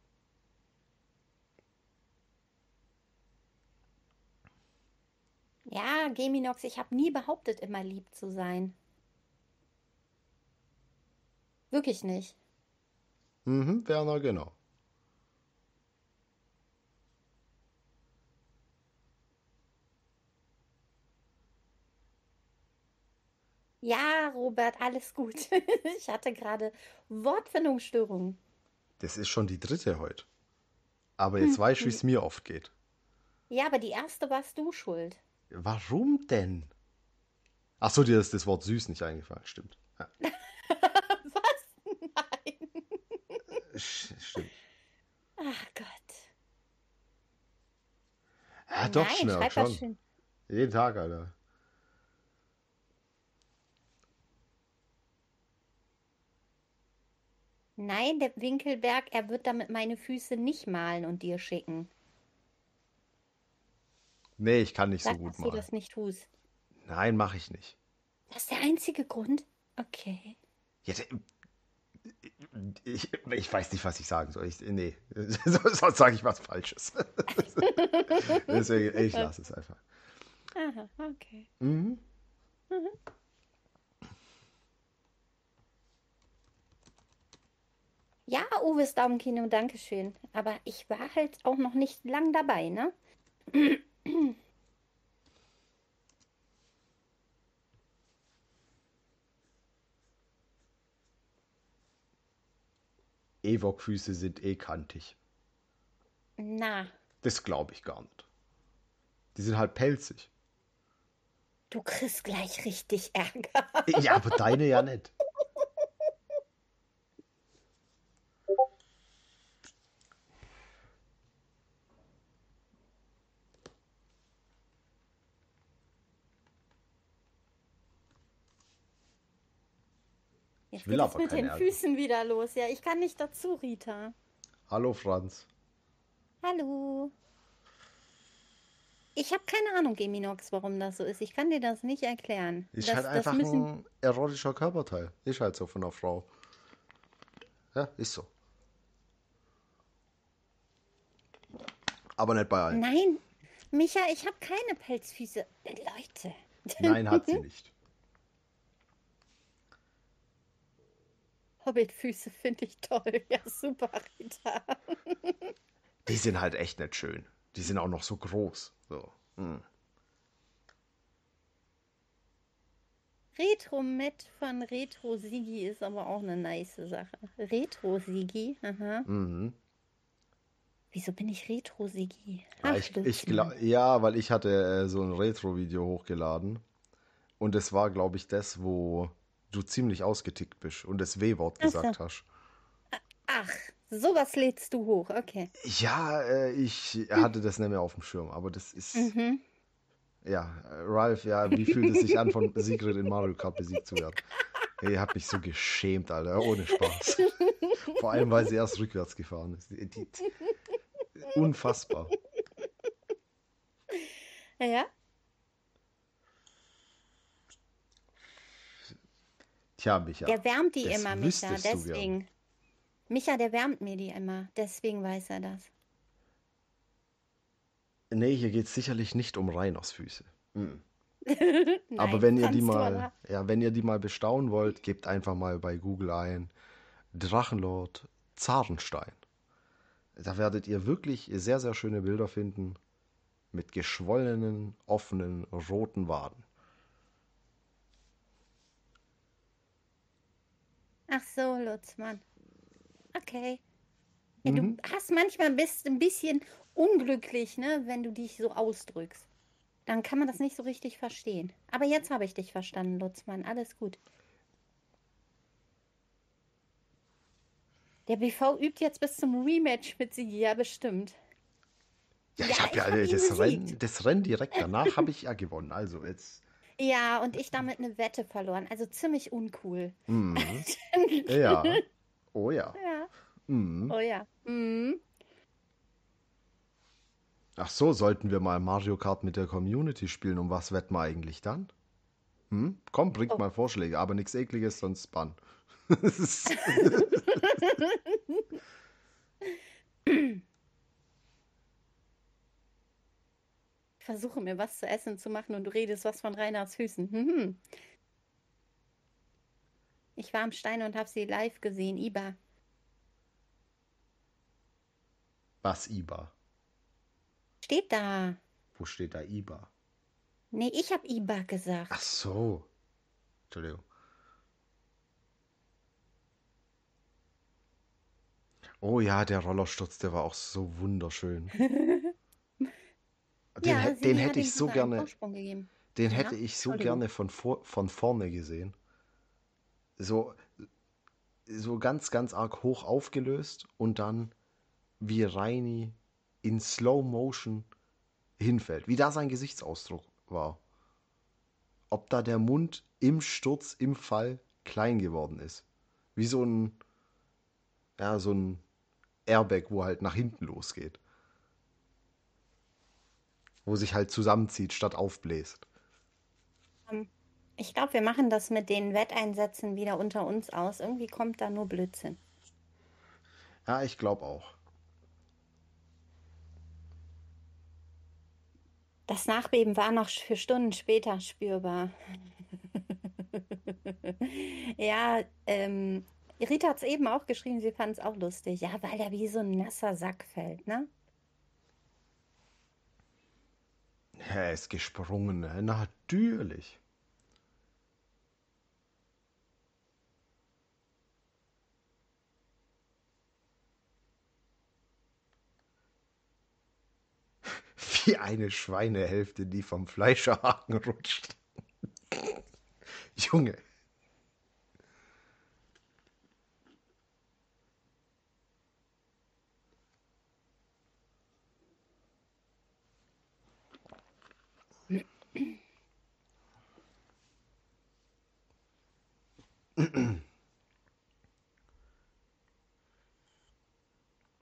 Ja, Geminox, ich habe nie behauptet, immer lieb zu sein. Wirklich nicht. Mhm, Werner, genau. Ja, Robert, alles gut. Ich hatte gerade Wortfindungsstörungen. Das ist schon die dritte heute. Aber jetzt Hm. weißt du, wie es mir oft geht. Ja, aber die erste warst du schuld. Warum denn? Ach so, dir ist das Wort süß nicht eingefallen. Stimmt. Ja, Was? Nein. stimmt. Ach Gott. Ja, doch, Nein, schnell, schreib was schon. schön. Jeden Tag, Alter. Nein, der Winkelberg, er wird damit meine Füße nicht malen und dir schicken. Nee, ich kann nicht so Sag, gut dass du malen. das nicht tust. Nein, mache ich nicht. Das ist der einzige Grund? Okay. Ja, ich weiß nicht, was ich sagen soll. Nee, sonst sage ich was Falsches. Deswegen, ich lasse es einfach. Aha, okay. Mhm. Mhm. Ja, Uwes Daumenkino, Dankeschön. Aber ich war halt auch noch nicht lang dabei, ne? Ewok-Füße sind eh kantig. Na, Das glaube ich gar nicht. Die sind halt pelzig. du kriegst gleich richtig Ärger. Ja, aber deine ja nicht. Ich Jetzt will geht es aber mit keine den Erdbeeren. Füßen wieder los. Ja, ich kann nicht dazu, Rita. Hallo Franz. Hallo. Ich habe keine Ahnung, Geminox, warum das so ist. Ich kann dir das nicht erklären. Ist halt Das einfach müssen. ein erotischer Körperteil. Ist halt so von einer Frau. Ja, ist so. Aber nicht bei allen. Nein, Micha, ich habe keine Pelzfüße. Leute. Nein, hat sie nicht. Hobbitfüße finde ich toll. Ja, super, Rita. Die sind halt echt nicht schön. Die sind auch noch so groß. So. Retro-Met von Retro-Sigi ist aber auch eine nice Sache. Retro-Sigi? Aha. Wieso bin ich Retro-Sigi? Ja, Ach, Lützmann. ja, weil ich hatte so ein Retro-Video hochgeladen. Und es war, glaube ich, das, wo du ziemlich ausgetickt bist und das W-Wort Ach so. gesagt hast. Ach, sowas lädst du hoch. Okay. Ja, ich hatte das nicht mehr auf dem Schirm, aber das ist. Mhm. Ja, Ralph, ja, wie fühlt es sich an, von Sigrid in Mario Kart besiegt zu werden? Hey, ihr habt mich so geschämt, Alter, ohne Spaß. Vor allem, weil sie erst rückwärts gefahren ist. Unfassbar. Ja, Tja, Micha, der wärmt die das immer, Micha, wüsstest du gern. deswegen. Micha, der wärmt mir die immer, deswegen weiß er das. Nee, hier geht es sicherlich nicht um Rainers Füße. Aber Nein, wenn ihr die kannst du mal, aber. ja, wenn ihr die mal bestaunen wollt, gebt einfach mal bei Google ein Drachenlord Zarenstein. Da werdet ihr wirklich sehr, sehr schöne Bilder finden mit geschwollenen, offenen, roten Waden. Ach so, Lutzmann. Okay. Ja, du hast manchmal bist ein bisschen unglücklich, ne, wenn du dich so ausdrückst. Dann kann man das nicht so richtig verstehen. Aber jetzt habe ich dich verstanden, Lutzmann. Alles gut. Der BV übt jetzt bis zum Rematch mit Sigi, ja, bestimmt. Ja, Ja, ich habe ich ja habe ihn besiegt. Das Rennen direkt danach habe ich ja gewonnen. Also jetzt, Ja, und ich damit eine Wette verloren. Also ziemlich uncool. ja, oh ja. Ja. Oh ja. Mhm. Ach so, sollten wir mal Mario Kart mit der Community spielen? Um was wetten wir eigentlich dann? Komm, bringt Oh. mal Vorschläge, aber nichts Ekliges, sonst Bann. Ich versuche mir was zu essen zu machen und du redest was von Reinhards Füßen. Mhm. Ich war am Stein und habe sie live gesehen. Iba. Was IBA? Steht da. Wo steht da IBA? Nee, ich habe Iba Ach gesagt. so. Entschuldigung. Oh ja, der Rollersturz, der war auch so wunderschön. Ja, Den Sigi hat hätte ihm ich so sogar einen gerne, Vorsprung gegeben. den Ja, hätte ich so Entschuldigung. gerne von vorne gesehen. So, so ganz, ganz arg hoch aufgelöst und dann wie Reini in Slow Motion hinfällt. Wie da sein Gesichtsausdruck war. Ob da der Mund im Sturz, im Fall klein geworden ist. Wie so ein Airbag, wo halt nach hinten losgeht. Wo sich halt zusammenzieht, statt aufbläst. Ich glaube, wir machen das mit den Wetteinsätzen wieder unter uns aus. Irgendwie kommt da nur Blödsinn. Ja, ich glaube auch. Das Nachbeben war noch für Stunden später spürbar. Ja, Rita hat es eben auch geschrieben, sie fand es auch lustig. Ja, weil er wie so ein nasser Sack fällt, ne? Er ist gesprungen, ne? Natürlich. Wie eine Schweinehälfte, die vom Fleischerhaken rutscht. Junge.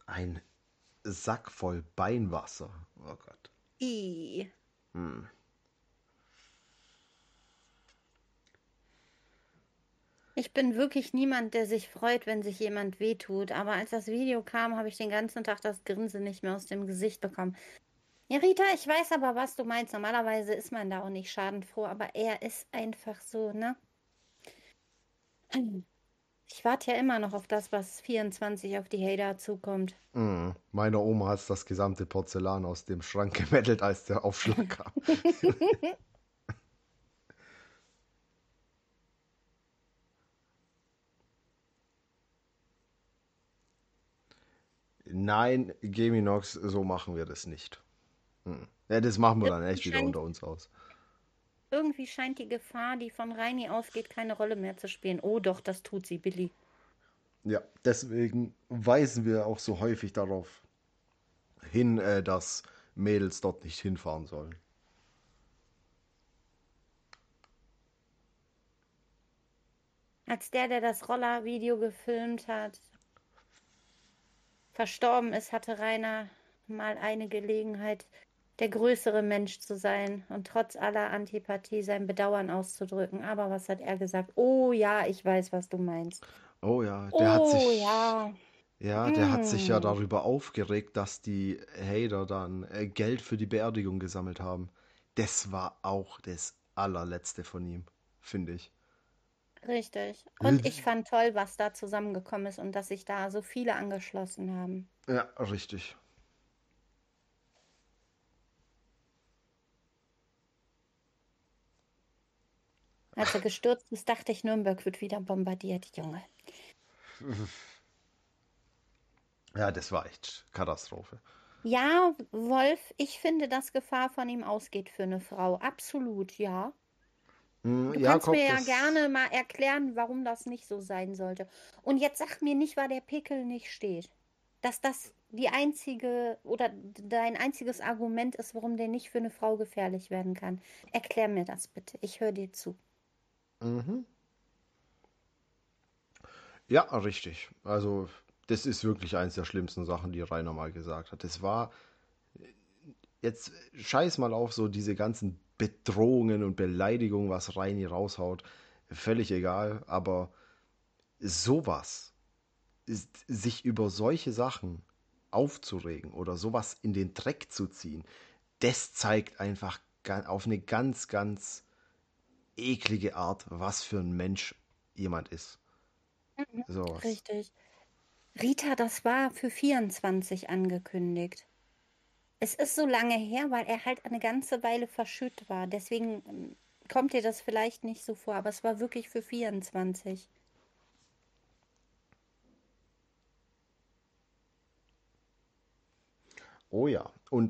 Ein Sack voll Beinwasser. Oh Gott. I. Ich bin wirklich niemand, der sich freut, wenn sich jemand wehtut. Aber als das Video kam, habe ich den ganzen Tag das Grinsen nicht mehr aus dem Gesicht bekommen. Ja, Rita, ich weiß aber, was du meinst. Normalerweise ist man da auch nicht schadenfroh, aber er ist einfach so, ne? Ich warte ja immer noch auf das, was 24 auf die Hater zukommt. Meine Oma hat das gesamte Porzellan aus dem Schrank gemettelt, als der Aufschlag kam. Nein, Geminox, so machen wir das nicht. Ja, das machen wir dann Irgendwie echt wieder scheint, unter uns aus. irgendwie scheint die Gefahr, die von Reini ausgeht, keine Rolle mehr zu spielen. Oh doch, das tut sie, Billy. Ja, deswegen weisen wir auch so häufig darauf hin, dass Mädels dort nicht hinfahren sollen. Als der das Roller-Video gefilmt hat, verstorben ist, hatte Rainer mal eine Gelegenheit, der größere Mensch zu sein und trotz aller Antipathie sein Bedauern auszudrücken. Aber was hat er gesagt? Oh ja, ich weiß, was du meinst. Oh ja, Oh ja. der hat sich ja Mm. darüber aufgeregt, dass die Hater dann Geld für die Beerdigung gesammelt haben. Das war auch das allerletzte von ihm, finde ich. Richtig. Und ich fand toll, was da zusammengekommen ist und dass sich da so viele angeschlossen haben. Ja, richtig. Als er gestürzt ist, dachte ich, Nürnberg wird wieder bombardiert, Junge. Ja, das war echt Katastrophe. Ja, Wolf, ich finde, dass Gefahr von ihm ausgeht für eine Frau. Absolut, ja. Du kannst mir Jakob, ja das. gerne mal erklären, warum das nicht so sein sollte. Und jetzt sag mir nicht, weil der Pickel nicht steht. Dass das die einzige oder dein einziges Argument ist, warum der nicht für eine Frau gefährlich werden kann. Erklär mir das bitte. Ich höre dir zu. Mhm. Ja, richtig. Also, das ist wirklich eins der schlimmsten Sachen, die Rainer mal gesagt hat. Das war jetzt scheiß mal auf so diese ganzen Bedrohungen und Beleidigungen, was Reini raushaut. Völlig egal, aber sowas, sich über solche Sachen aufzuregen oder sowas in den Dreck zu ziehen, das zeigt einfach auf eine ganz, ganz eklige Art, was für ein Mensch jemand ist. Mhm. Sowas. Richtig. Rita, das war für 24 angekündigt. Es ist so lange her, weil er halt eine ganze Weile verschütt war. Deswegen kommt dir das vielleicht nicht so vor, aber es war wirklich für 24. Oh ja. Und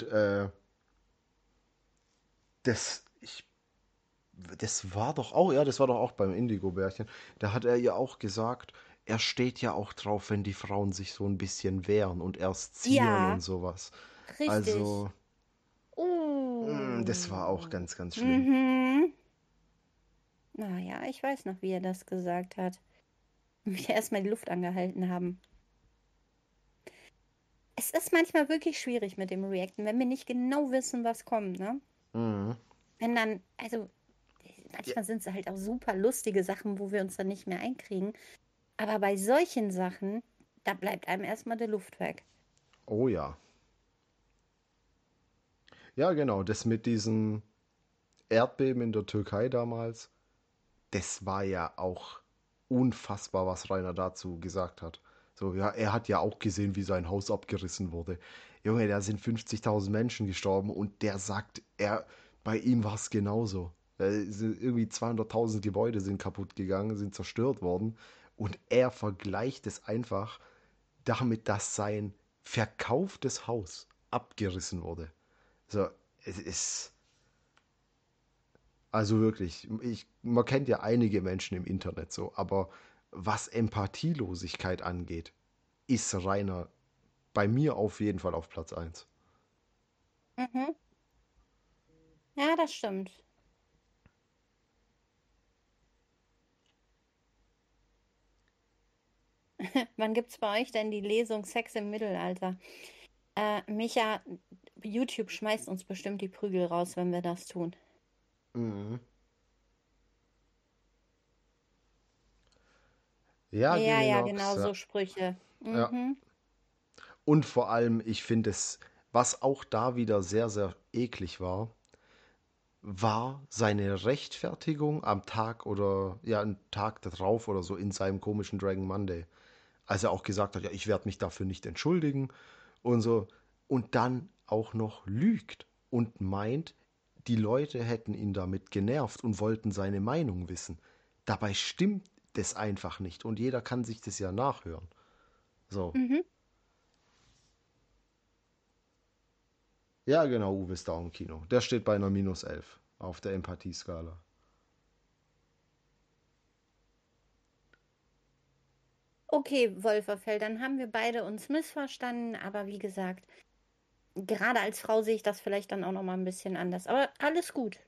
das, ich, das war doch auch, ja, das war doch auch beim Indigo-Bärchen. Da hat er ja auch gesagt, er steht ja auch drauf, wenn die Frauen sich so ein bisschen wehren und erst zieren und Ja, sowas. richtig. Also, das war auch ganz, ganz schlimm. Mhm. Naja, ich weiß noch, wie er das gesagt hat. Wir erstmal die Luft angehalten haben. Es ist manchmal wirklich schwierig mit dem Reacten, wenn wir nicht genau wissen, was kommt, ne? Mhm. Wenn dann, also Ja. manchmal sind es halt auch super lustige Sachen, wo wir uns dann nicht mehr einkriegen. Aber bei solchen Sachen, da bleibt einem erstmal die Luft weg. Oh ja. Ja, genau, das mit diesen Erdbeben in der Türkei damals, das war ja auch unfassbar, was Rainer dazu gesagt hat. So, ja, er hat ja auch gesehen, wie sein Haus abgerissen wurde. Junge, da sind 50.000 Menschen gestorben und der sagt, bei ihm war es genauso. Irgendwie 200.000 Gebäude sind kaputt gegangen, sind zerstört worden und er vergleicht es einfach damit, dass sein verkauftes Haus abgerissen wurde. So, es ist, also wirklich, man kennt ja einige Menschen im Internet so, aber was Empathielosigkeit angeht, ist Rainer bei mir auf jeden Fall auf Platz eins. Mhm. Ja, das stimmt. Wann gibt's bei euch denn die Lesung Sex im Mittelalter? Micha, YouTube schmeißt uns bestimmt die Prügel raus, wenn wir das tun. Mhm. Ja, Ja, Gini ja, Nox, genau ja. so Sprüche. Ja. Mhm. Und vor allem, ich finde es, was auch da wieder sehr, sehr eklig war, war seine Rechtfertigung am Tag oder ja, einen Tag darauf oder so in seinem komischen Dragon Monday. Als er auch gesagt hat, ja, ich werde mich dafür nicht entschuldigen und so. Und dann auch noch lügt und meint, die Leute hätten ihn damit genervt und wollten seine Meinung wissen. Dabei stimmt das einfach nicht und jeder kann sich das ja nachhören. So. Mhm. Ja, genau, Uwe ist da im Kino. Der steht bei einer -11 auf der Empathieskala. Okay, Wolferfeld, dann haben wir beide uns missverstanden, aber wie gesagt, gerade als Frau sehe ich das vielleicht dann auch noch mal ein bisschen anders. Aber alles gut.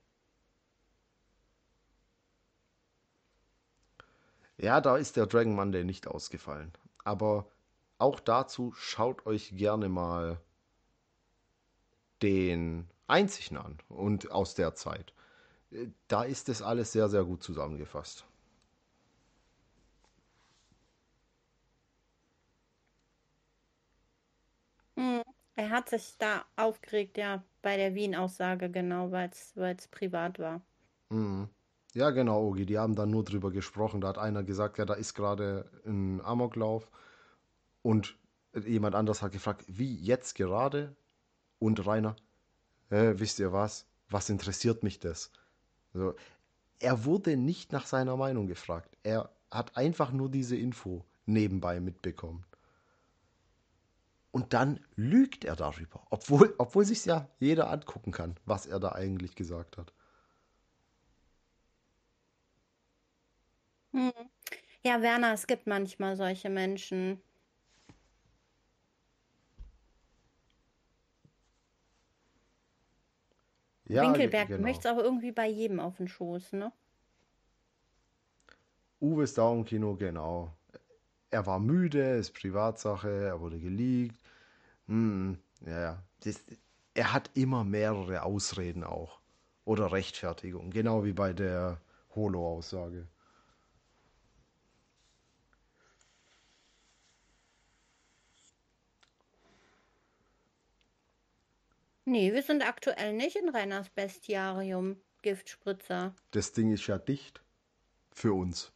Ja, da ist der Dragon Monday nicht ausgefallen. Aber auch dazu schaut euch gerne mal den einzigen an und aus der Zeit. Da ist das alles sehr, sehr gut zusammengefasst. Hm. Er hat sich da aufgeregt, ja, bei der Wien-Aussage, genau, weil es privat war. Mhm. Ja, genau, Ogi, die haben dann nur drüber gesprochen. Da hat einer gesagt, ja, da ist gerade ein Amoklauf und jemand anderes hat gefragt, wie jetzt gerade? Und Rainer, wisst ihr was? Was interessiert mich das? So, er wurde nicht nach seiner Meinung gefragt. Er hat einfach nur diese Info nebenbei mitbekommen. Und dann lügt er darüber, obwohl sich ja jeder angucken kann, was er da eigentlich gesagt hat. Hm. Ja, Werner, es gibt manchmal solche Menschen. Ja, Winkelberg, du genau. möchtest auch irgendwie bei jedem auf den Schoß, ne? Uwes Daumenkino, genau. Er war müde, ist Privatsache, er wurde geleakt. Ja, ja. Er hat immer mehrere Ausreden auch. Oder Rechtfertigung, genau wie bei der Holo-Aussage. Nee, wir sind aktuell nicht in Rainers Bestiarium, Giftspritzer. Das Ding ist ja dicht für uns.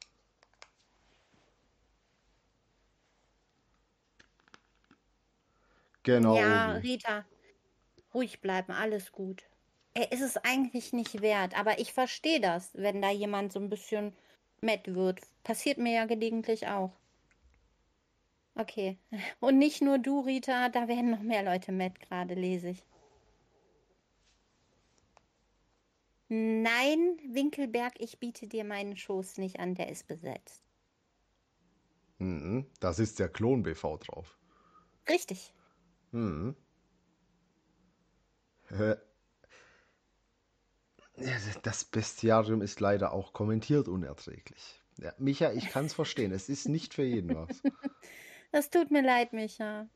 Genau, Ja, Ogi. Rita, ruhig bleiben, alles gut. Er ist es eigentlich nicht wert, aber ich verstehe das, wenn da jemand so ein bisschen matt wird. Passiert mir ja gelegentlich auch. Okay. Und nicht nur du, Rita, da werden noch mehr Leute matt gerade, lese ich. Nein, Winkelberg, ich biete dir meinen Schoß nicht an, der ist besetzt. Mhm. Da sitzt der Klon-BV drauf. Richtig. Mhm. Das Bestiarium ist leider auch kommentiert unerträglich. Ja, Micha, ich kann es verstehen. Es ist nicht für jeden was. Das tut mir leid, Micha.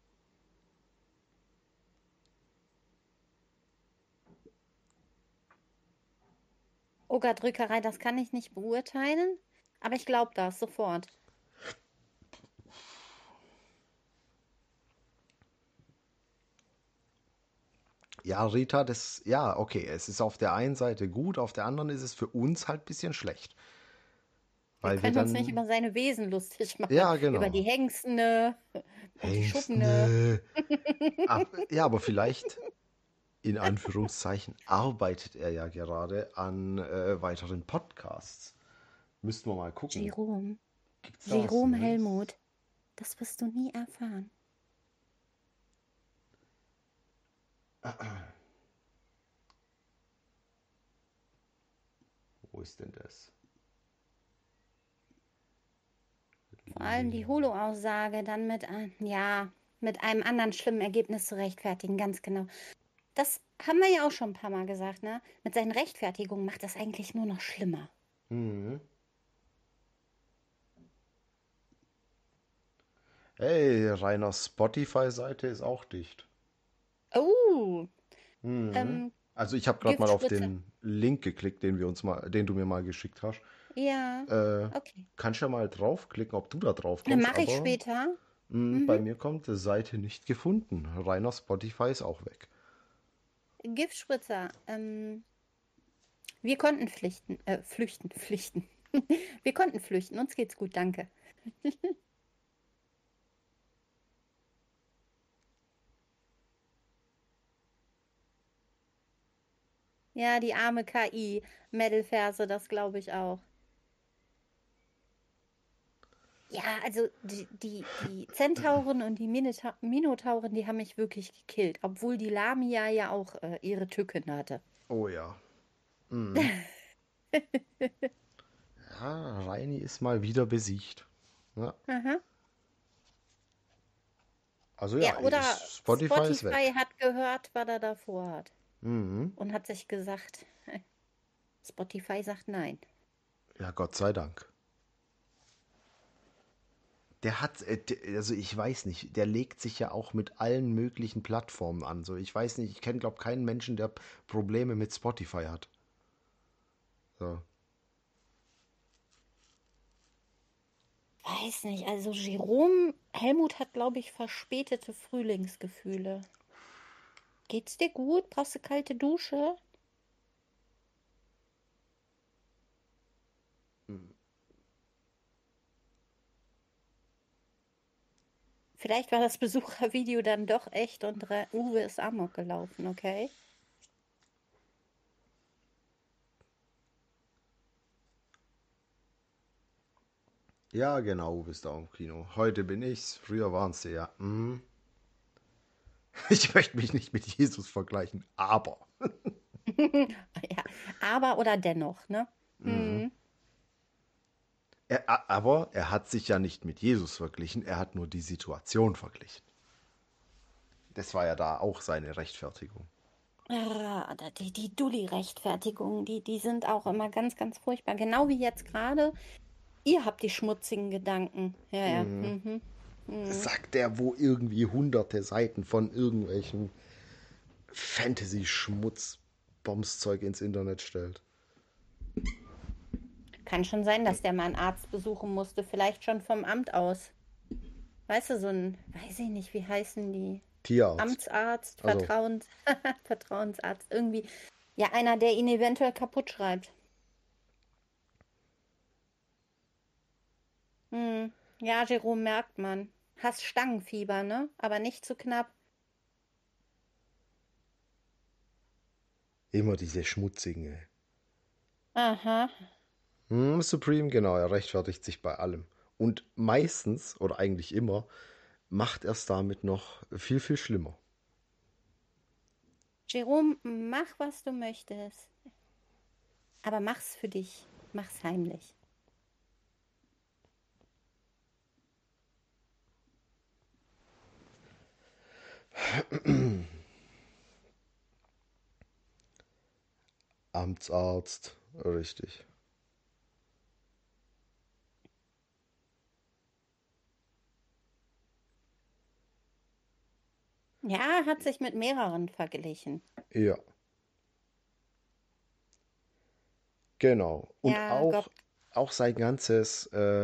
Oger-Drückerei, das kann ich nicht beurteilen, aber ich glaube das sofort. Ja, Rita, ja, okay, es ist auf der einen Seite gut, auf der anderen ist es für uns halt ein bisschen schlecht. Wir Weil wir können uns nicht dann, über seine Wesen lustig machen. ja, Über die genau. Hengstne und die Schuppene. Hengstne. Ja, aber vielleicht, in Anführungszeichen, arbeitet er ja gerade an weiteren Podcasts. Müssten wir mal gucken. Jerome. Gibt's da was Jerome Neues? Helmut. Das wirst du nie erfahren. Wo ist denn das? Vor allem die Holo-Aussage dann ja, mit einem anderen schlimmen Ergebnis zu rechtfertigen, ganz genau. Das haben wir ja auch schon ein paar Mal gesagt, ne? Mit seinen Rechtfertigungen macht das eigentlich nur noch schlimmer. Mhm. Hey, Rainer Spotify-Seite ist auch dicht. Oh, Mhm. ähm, Also ich habe gerade mal auf Giftspritze. den Link geklickt, den du mir mal geschickt hast. Ja, Äh, okay. Kannst ja mal draufklicken, ob du da drauf Dann kommst, mache ich aber später. Mhm. bei mir kommt die Seite nicht gefunden. Rainer Spotify ist auch weg. Giftspritzer. Wir konnten flüchten. Wir konnten flüchten. Uns geht's gut, danke. Ja, die arme KI. Metal-Verse, das glaube ich auch. Ja, also die Zentauren und die Minotauren, die haben mich wirklich gekillt. Obwohl die Lamia ja auch ihre Tücken hatte. Oh ja. Mhm. Ja, Reini ist mal wieder besiegt. Ja. Aha. Also ja, Ja, oder Spotify ist Spotify weg. hat gehört, was er davor hat. Mhm. Und hat sich gesagt, Spotify sagt nein. Ja, Gott sei Dank. Also ich weiß nicht, der legt sich ja auch mit allen möglichen Plattformen an. So, ich weiß nicht, ich kenne, glaube keinen Menschen, der Probleme mit Spotify hat. So. Weiß nicht, also Jerome, Helmut hat, glaube ich, verspätete Frühlingsgefühle. Geht's dir gut? Brauchst du kalte Dusche? Vielleicht war das Besuchervideo dann doch echt und Uwe ist Amok gelaufen, okay? Ja, genau, du bist auch im Kino. Heute bin ich's, früher waren sie ja. Mhm. Ich möchte mich nicht mit Jesus vergleichen, aber. Ja, aber oder dennoch, ne? Mhm. Hm. Aber er hat sich ja nicht mit Jesus verglichen, er hat nur die Situation verglichen. Das war ja da auch seine Rechtfertigung. Ja, die Dulli-Rechtfertigungen, die sind auch immer ganz, ganz furchtbar. Genau wie jetzt gerade. Ihr habt die schmutzigen Gedanken. Ja, ja. Mhm. Mhm. Sagt der, wo irgendwie hunderte Seiten von irgendwelchen Fantasy-Schmutz-Bombszeug ins Internet stellt. Kann schon sein, dass der mal einen Arzt besuchen musste. Vielleicht schon vom Amt aus. Weißt du, so ein, weiß ich nicht, wie heißen die? Tierarzt. Amtsarzt, Also, Vertrauensarzt, irgendwie. Ja, einer, der ihn eventuell kaputt schreibt. Hm. Ja, Jerome merkt man. Hast Stangenfieber, ne? Aber nicht zu knapp. immer diese schmutzigen. Aha. Supreme, genau, er rechtfertigt sich bei allem. Und meistens, oder eigentlich immer, macht er es damit noch viel, viel schlimmer. Jerome, mach, was du möchtest. Aber mach's für dich. Mach's heimlich. Amtsarzt, richtig. Ja, hat sich mit mehreren verglichen. Ja, genau. Und Ja, auch sein ganzes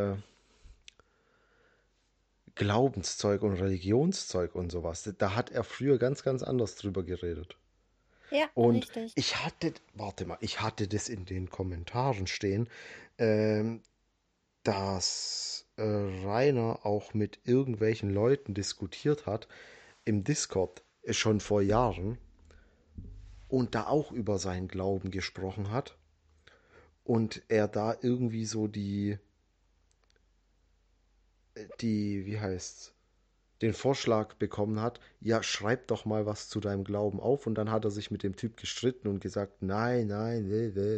Glaubenszeug und Religionszeug und sowas, da hat er früher ganz, ganz anders drüber geredet. ja, Und richtig. warte mal, ich hatte das in den Kommentaren stehen, ähm, dass Rainer auch mit irgendwelchen Leuten diskutiert hat im Discord schon vor Jahren und da auch über seinen Glauben gesprochen hat und er da irgendwie so wie heißt's, den Vorschlag bekommen hat, ja, schreib doch mal was zu deinem Glauben auf und dann hat er sich mit dem Typ gestritten und gesagt, nein, nein,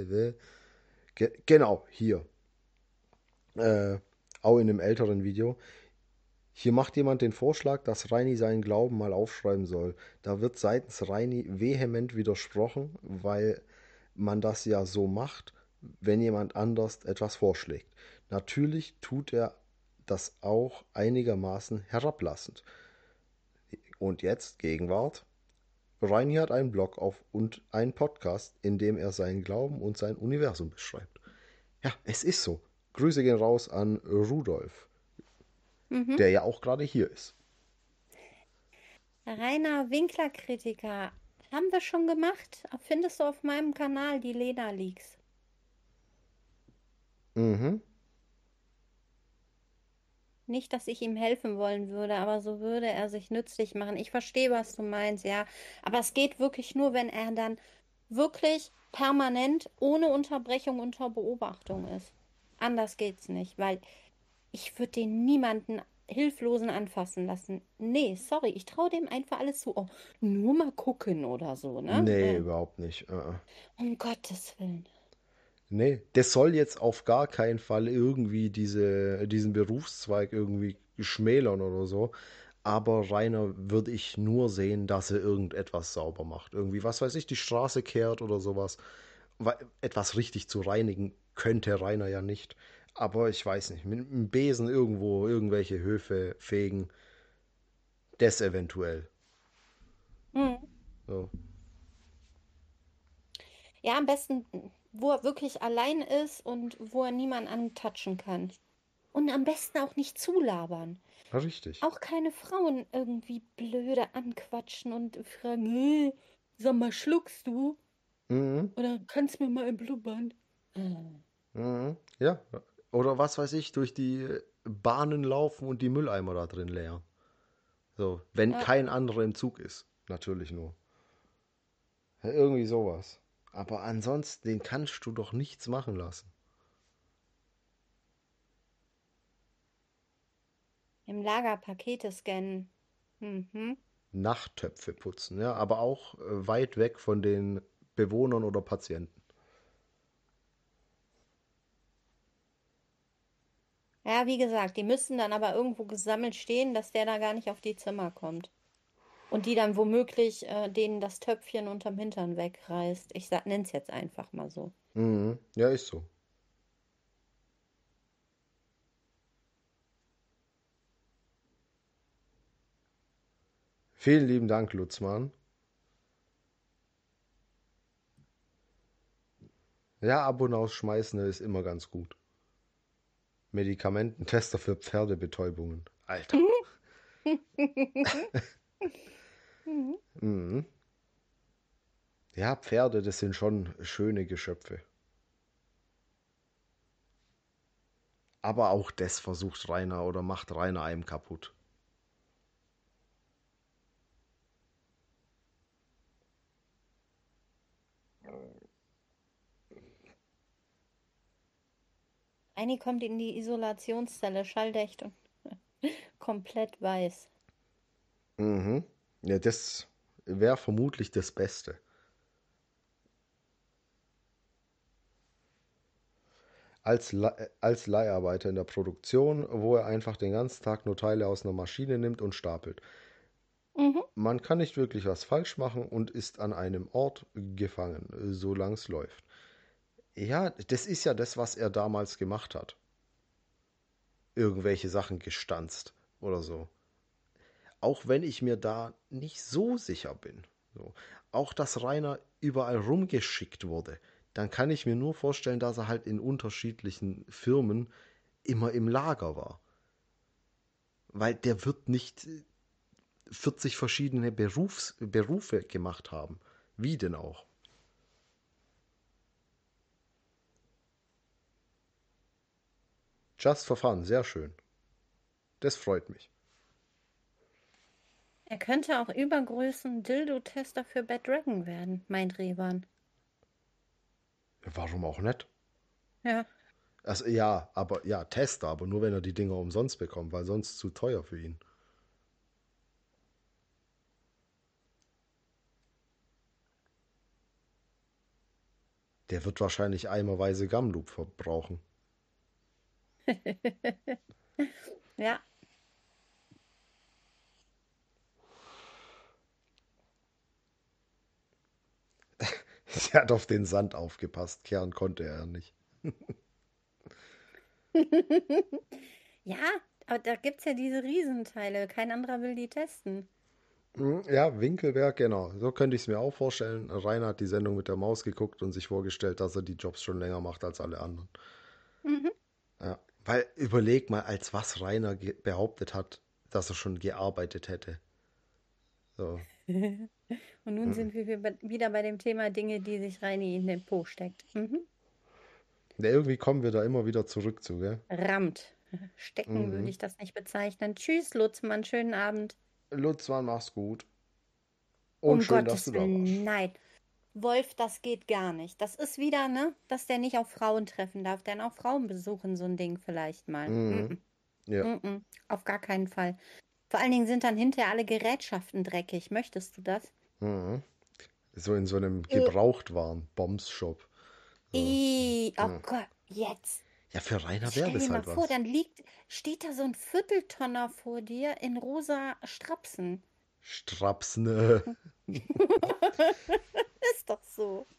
genau, hier, äh, auch in einem älteren Video. Hier macht jemand den Vorschlag, dass Reini seinen Glauben mal aufschreiben soll. Da wird seitens Reini vehement widersprochen, weil man das ja so macht, wenn jemand anders etwas vorschlägt. Natürlich tut er das auch einigermaßen herablassend. Und jetzt, Gegenwart, Reini hat einen Blog auf und einen Podcast, in dem er seinen Glauben und sein Universum beschreibt. Ja, es ist so. Grüße gehen raus an Rudolf, Mhm. der ja auch gerade hier ist. Reiner Winkler-Kritiker. Haben wir schon gemacht? Findest du auf meinem Kanal die Lena-Leaks? Mhm. Nicht, dass ich ihm helfen wollen würde, aber so würde er sich nützlich machen. Ich verstehe, was du meinst, ja. Aber es geht wirklich nur, wenn er dann wirklich permanent ohne Unterbrechung unter Beobachtung ist. Anders geht's nicht, weil ich würde den niemanden Hilflosen anfassen lassen. Nee, sorry, ich traue dem einfach alles zu. Oh, nur mal gucken oder so, ne? Nee, überhaupt nicht. Um Gottes Willen. Nee, das soll jetzt auf gar keinen Fall irgendwie diesen Berufszweig irgendwie schmälern oder so. Aber Rainer würde ich nur sehen, dass er irgendetwas sauber macht. Irgendwie, was weiß ich, die Straße kehrt oder sowas. Weil etwas richtig zu reinigen könnte Rainer ja nicht. Aber ich weiß nicht, mit einem Besen irgendwo irgendwelche Höfe fegen, das eventuell. Hm. So. Ja, am besten, wo er wirklich allein ist und wo er niemanden antatschen kann. Und am besten auch nicht zulabern. Richtig. Auch keine Frauen irgendwie blöde anquatschen und fragen, hey, sag mal, schluckst du? Mhm. Oder kannst mir mal blubbern? Mhm. Ja. Oder was weiß ich, durch die Bahnen laufen und die Mülleimer da drin leeren. So, wenn Ja, kein anderer im Zug ist. Natürlich nur. Ja, irgendwie sowas. Aber ansonsten, den kannst du doch nichts machen lassen. im Lager Pakete scannen. Mhm. Nachttöpfe putzen, ja, aber auch weit weg von den Bewohnern oder Patienten. Ja, wie gesagt, die müssen dann aber irgendwo gesammelt stehen, dass der da gar nicht auf die Zimmer kommt. Und die dann womöglich denen das Töpfchen unterm Hintern wegreißt. Ich nenn's jetzt einfach mal so. Mhm. Ja, ist so. Vielen lieben Dank, Lutzmann. Ja, ab und ausschmeißen ist immer ganz gut. Medikamententester für Pferdebetäubungen. Alter. Mhm. Mhm. Ja, Pferde, das sind schon schöne Geschöpfe. Aber auch das versucht Rainer oder macht Rainer einem kaputt. Eine kommt in die Isolationszelle, schalldicht und komplett weiß. Mhm. Ja, das wäre vermutlich das Beste. Als Leiharbeiter in der Produktion, wo er einfach den ganzen Tag nur Teile aus einer Maschine nimmt und stapelt. Mhm. Man kann nicht wirklich was falsch machen und ist an einem Ort gefangen, solange es läuft. Ja, das ist ja das, was er damals gemacht hat. Irgendwelche Sachen gestanzt oder so. Auch wenn ich mir da nicht so sicher bin. So. Auch dass Rainer überall rumgeschickt wurde, dann kann ich mir nur vorstellen, dass er halt in unterschiedlichen Firmen immer im Lager war. Weil der wird nicht 40 verschiedene Berufe gemacht haben. Wie denn auch? Just for fun, sehr schön. Das freut mich. Er könnte auch Übergrößen Dildo-Tester für Bad Dragon werden, meint Reban. Warum auch nicht? Ja. Also ja, aber ja, Tester, aber nur wenn er die Dinger umsonst bekommt, weil sonst zu teuer für ihn. Der wird wahrscheinlich eimerweise Gamloop verbrauchen. Ja. Er hat auf den Sand aufgepasst. Kehren konnte er nicht. Ja, Aber da gibt es ja diese Riesenteile. Kein anderer will die testen. Ja, Winkelberg, genau. So könnte ich es mir auch vorstellen. Rainer hat die Sendung mit der Maus geguckt und sich vorgestellt, dass er die Jobs schon länger macht als alle anderen. Mhm. Ja, weil überleg mal, als was Rainer behauptet hat, dass er schon gearbeitet hätte. So. Und nun sind wir wieder bei dem Thema Dinge, die sich Reini in den Po steckt. Mhm. Ja, irgendwie kommen wir da immer wieder zurück zu, gell? Rammt. Stecken würde Mhm. ich das nicht bezeichnen. Tschüss, Lutzmann, schönen Abend. Lutzmann, mach's gut. Und Um schön, dass du Gottes da Willen, warst. nein. Wolf, das geht gar nicht. Das ist wieder, ne, dass der nicht auf Frauen treffen darf. Denn auch Frauen besuchen so ein Ding vielleicht mal. Mhm. Mhm. Ja. Mhm. Auf gar keinen Fall. Vor allen Dingen sind dann hinterher alle Gerätschaften dreckig. Möchtest du das? Mhm. So in so einem Äh, Gebrauchtwaren-Bombs-Shop. So. Oh Mhm. Gott, jetzt. Ja, für Rainer Jetzt wäre stell dir das mal halt vor, was. dann steht da so ein Vierteltonner vor dir in rosa Strapsen. Strapsne. Ist doch so.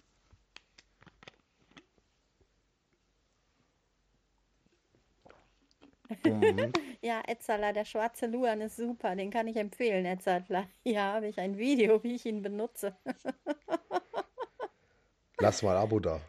Mhm. Ja, Etzala, der schwarze Luan ist super. Den kann ich empfehlen, Etzala. Hier habe ich ein Video, wie ich ihn benutze. Lass mal Abo da.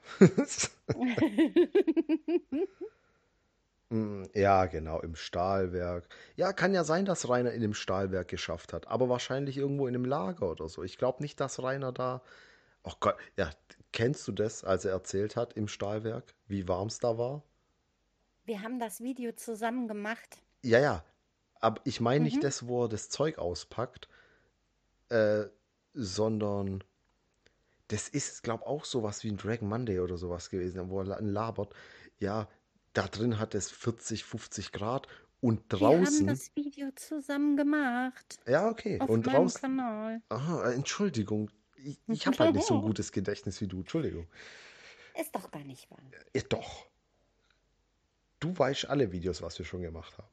Ja, genau, im Stahlwerk. Ja, kann ja sein, dass Rainer in dem Stahlwerk geschafft hat, aber wahrscheinlich irgendwo in einem Lager oder so. Ich glaube nicht, dass Rainer da. Oh Gott, ja, kennst du das, als er erzählt hat im Stahlwerk, wie warm es da war? Wir haben das Video zusammen gemacht. Ja, ja, aber ich meine nicht Mhm. das, wo er das Zeug auspackt, äh, sondern das ist, glaube auch sowas wie ein Dragon Monday oder sowas gewesen, wo er labert. Ja, da drin hat es 40, 50 Grad und Wir haben draußen. das Video zusammen gemacht. Ja, okay. Auf Und meinem draußen. Kanal. Aha, Entschuldigung. Ich habe halt nicht so ein gutes Gedächtnis wie du. Entschuldigung. Ist doch gar nicht wahr. Ja, doch. Du weißt alle Videos, was wir schon gemacht haben.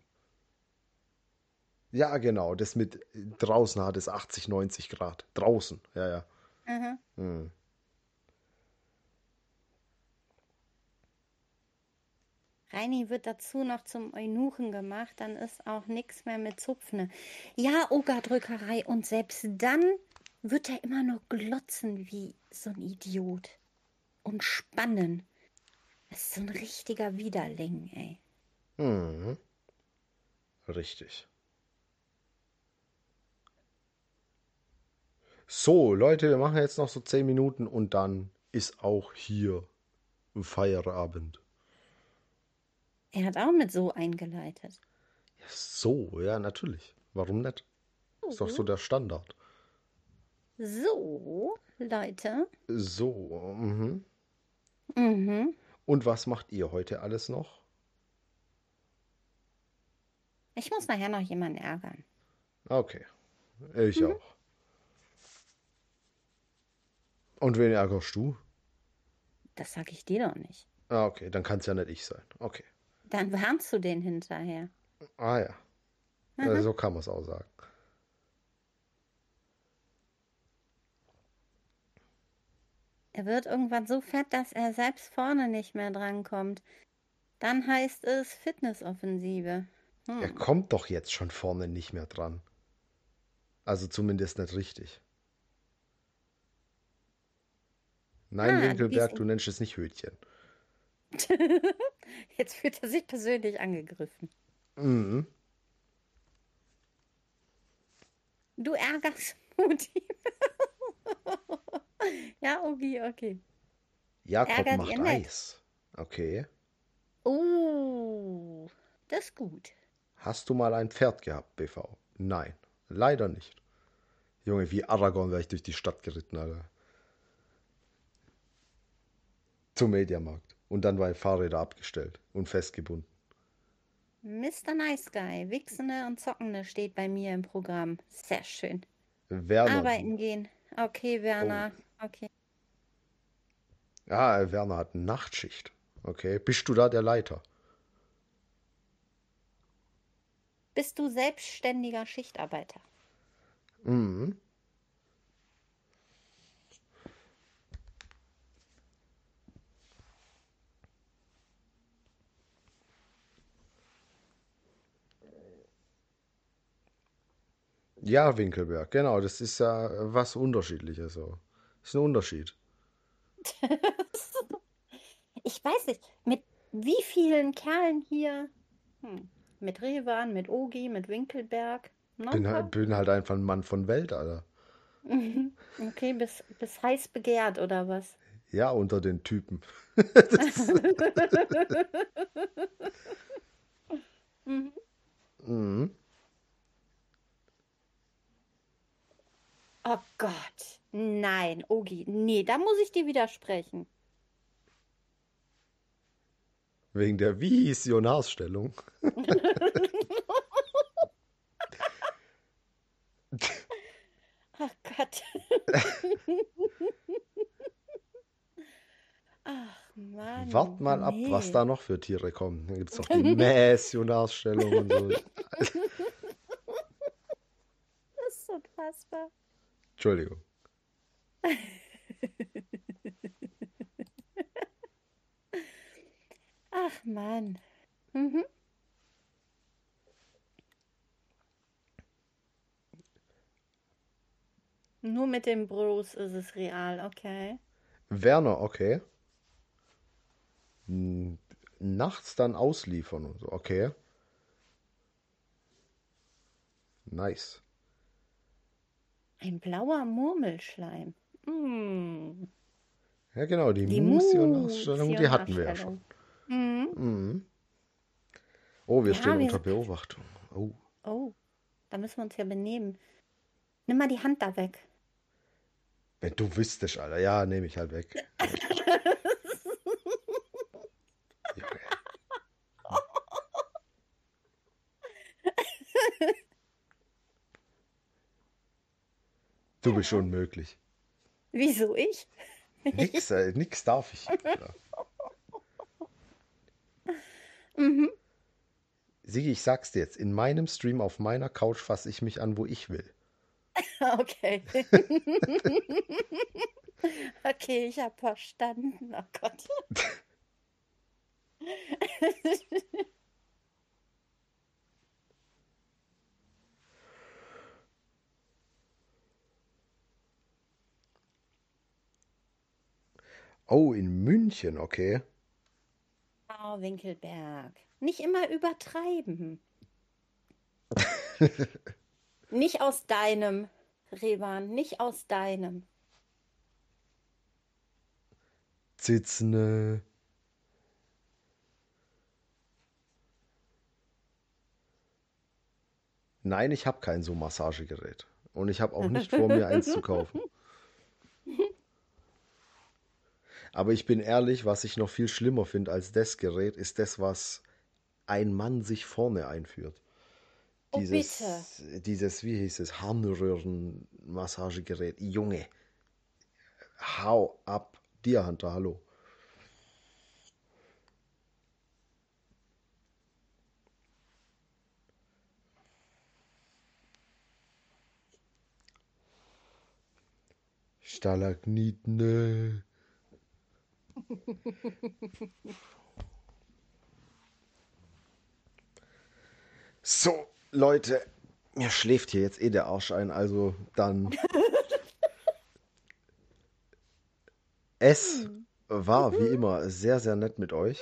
Ja, genau. Das mit draußen hat es 80, 90 Grad. Draußen. Ja, ja. Aha. Hm. Reini wird dazu noch zum Eunuchen gemacht, dann ist auch nichts mehr mit Zupfne. Ja, Oga-Drückerei. Und selbst dann wird er immer noch glotzen wie so ein Idiot. Und spannen. Das ist so ein richtiger Widerling, ey. Hm. Richtig. So, Leute, wir machen jetzt noch so 10 Minuten und dann ist auch hier Feierabend. Er hat auch mit so eingeleitet. Ja, so, ja, natürlich. Warum nicht? Ist doch so So, der Standard. so, Leute. So, mhm. Mhm. Und was macht ihr heute alles noch? Ich muss nachher noch jemanden ärgern. Okay, ich Mhm. auch. Und wen ärgerst du? Das sag ich dir doch nicht. Ah, okay, dann kann es ja nicht ich sein. Okay. Dann warnst du den hinterher. Ah ja, Mhm. so kann man es auch sagen. Er wird irgendwann so fett, dass er selbst vorne nicht mehr drankommt. Dann heißt es Fitnessoffensive. Er Hm. kommt doch jetzt schon vorne nicht mehr dran. Also zumindest nicht richtig. Nein, Ah, du gehst Winkelberg, in... du nennst es nicht Hötchen. Jetzt fühlt er sich persönlich angegriffen. Mhm. Du ärgerst Mutti. Ja, okay, okay. Jakob Ärgert ihr macht nett. Eis. Okay. Oh, das ist gut. Hast du mal ein Pferd gehabt, BV? Nein, leider nicht. Junge, wie Aragorn wäre ich durch die Stadt geritten, Alter. Zum Mediamarkt. Und dann waren Fahrräder abgestellt und festgebunden. Mr. Nice Guy, Wichsende und Zockende steht bei mir im Programm. Sehr schön. Werner. Arbeiten gehen. Okay, Oh. Werner. Okay. Ja, Werner hat Nachtschicht. Okay. Bist du da der Leiter? Bist du selbstständiger Schichtarbeiter? Mhm. Ja, Winkelberg, genau, das ist ja was Unterschiedliches so. Ist ein Unterschied. Ich weiß nicht, mit wie vielen Kerlen hier? Hm. Mit Revan, mit Ogi, mit Winkelberg. Noch ein paar? Bin halt einfach ein Mann von Welt, Alter. Mhm. Okay, bis heiß begehrt oder was? Ja, unter den Typen. Das, Mhm. mhm. Oh Gott, nein, Ogi, nee, da muss ich dir widersprechen. Wegen der Visionarstellung. Ach Gott. Ach Wart Mann, mal ab, was nee. da noch für Tiere kommen. Dann gibt es noch die Missionarstellung und so. Das ist unfassbar. Entschuldigung. Ach Mann. Mhm. Nur mit dem Bruce ist es real, okay. Werner, okay. Nachts dann ausliefern und so. Okay, nice. Ein blauer Murmelschleim. Mm. Ja, genau, die Die Musionarstellung, die hatten wir ja schon. Musionarstellung. Mhm. Mhm. Oh, wir stehen Ja, unter Beobachtung. Oh, oh, da müssen wir uns ja benehmen. Nimm mal die Hand da weg. wenn du wüsstest, Alter. Ja, nehme ich halt weg. Junge, du bist Ja. unmöglich. Wieso ich? Nix darf ich. Alter. Mhm. Sigi, ich sag's dir jetzt. In meinem Stream auf meiner Couch fasse ich mich an, wo ich will. Okay. Okay, ich habe verstanden. Oh Gott. Oh, in München, okay. Oh, Winkelberg. Nicht immer übertreiben. Nicht aus deinem, Revan, nicht aus deinem. Sitzende. Nein, ich habe kein so Massagegerät. Und ich habe auch nicht vor, mir eins zu kaufen. Aber ich bin ehrlich, was ich noch viel schlimmer finde als das Gerät, ist das, was ein Mann sich vorne einführt. Oh, bitte. Wie hieß es, Harnröhren-Massagegerät. Junge, hau ab. Dir, Hunter, hallo. Stalagniten. So, Leute, mir schläft hier jetzt eh der Arsch ein, also dann. Es Hm. war wie immer sehr, sehr nett mit euch.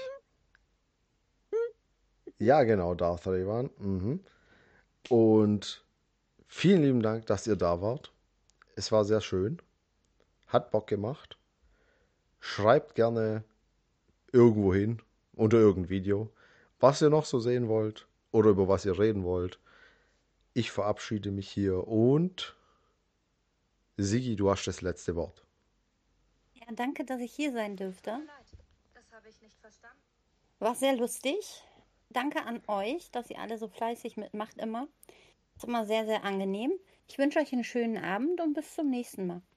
Ja, genau, Darth Revan. Mhm. Und vielen lieben Dank, dass ihr da wart. Es war sehr schön. Hat Bock gemacht. Schreibt gerne irgendwo hin, unter irgendein Video, was ihr noch so sehen wollt oder über was ihr reden wollt. Ich verabschiede mich hier und Sigi, du hast das letzte Wort. Ja, danke, dass ich hier sein Tut mir dürfte. leid, das habe ich nicht verstanden. War sehr lustig. Danke an euch, dass ihr alle so fleißig mitmacht immer. Ist immer sehr, sehr angenehm. Ich wünsche euch einen schönen Abend und bis zum nächsten Mal.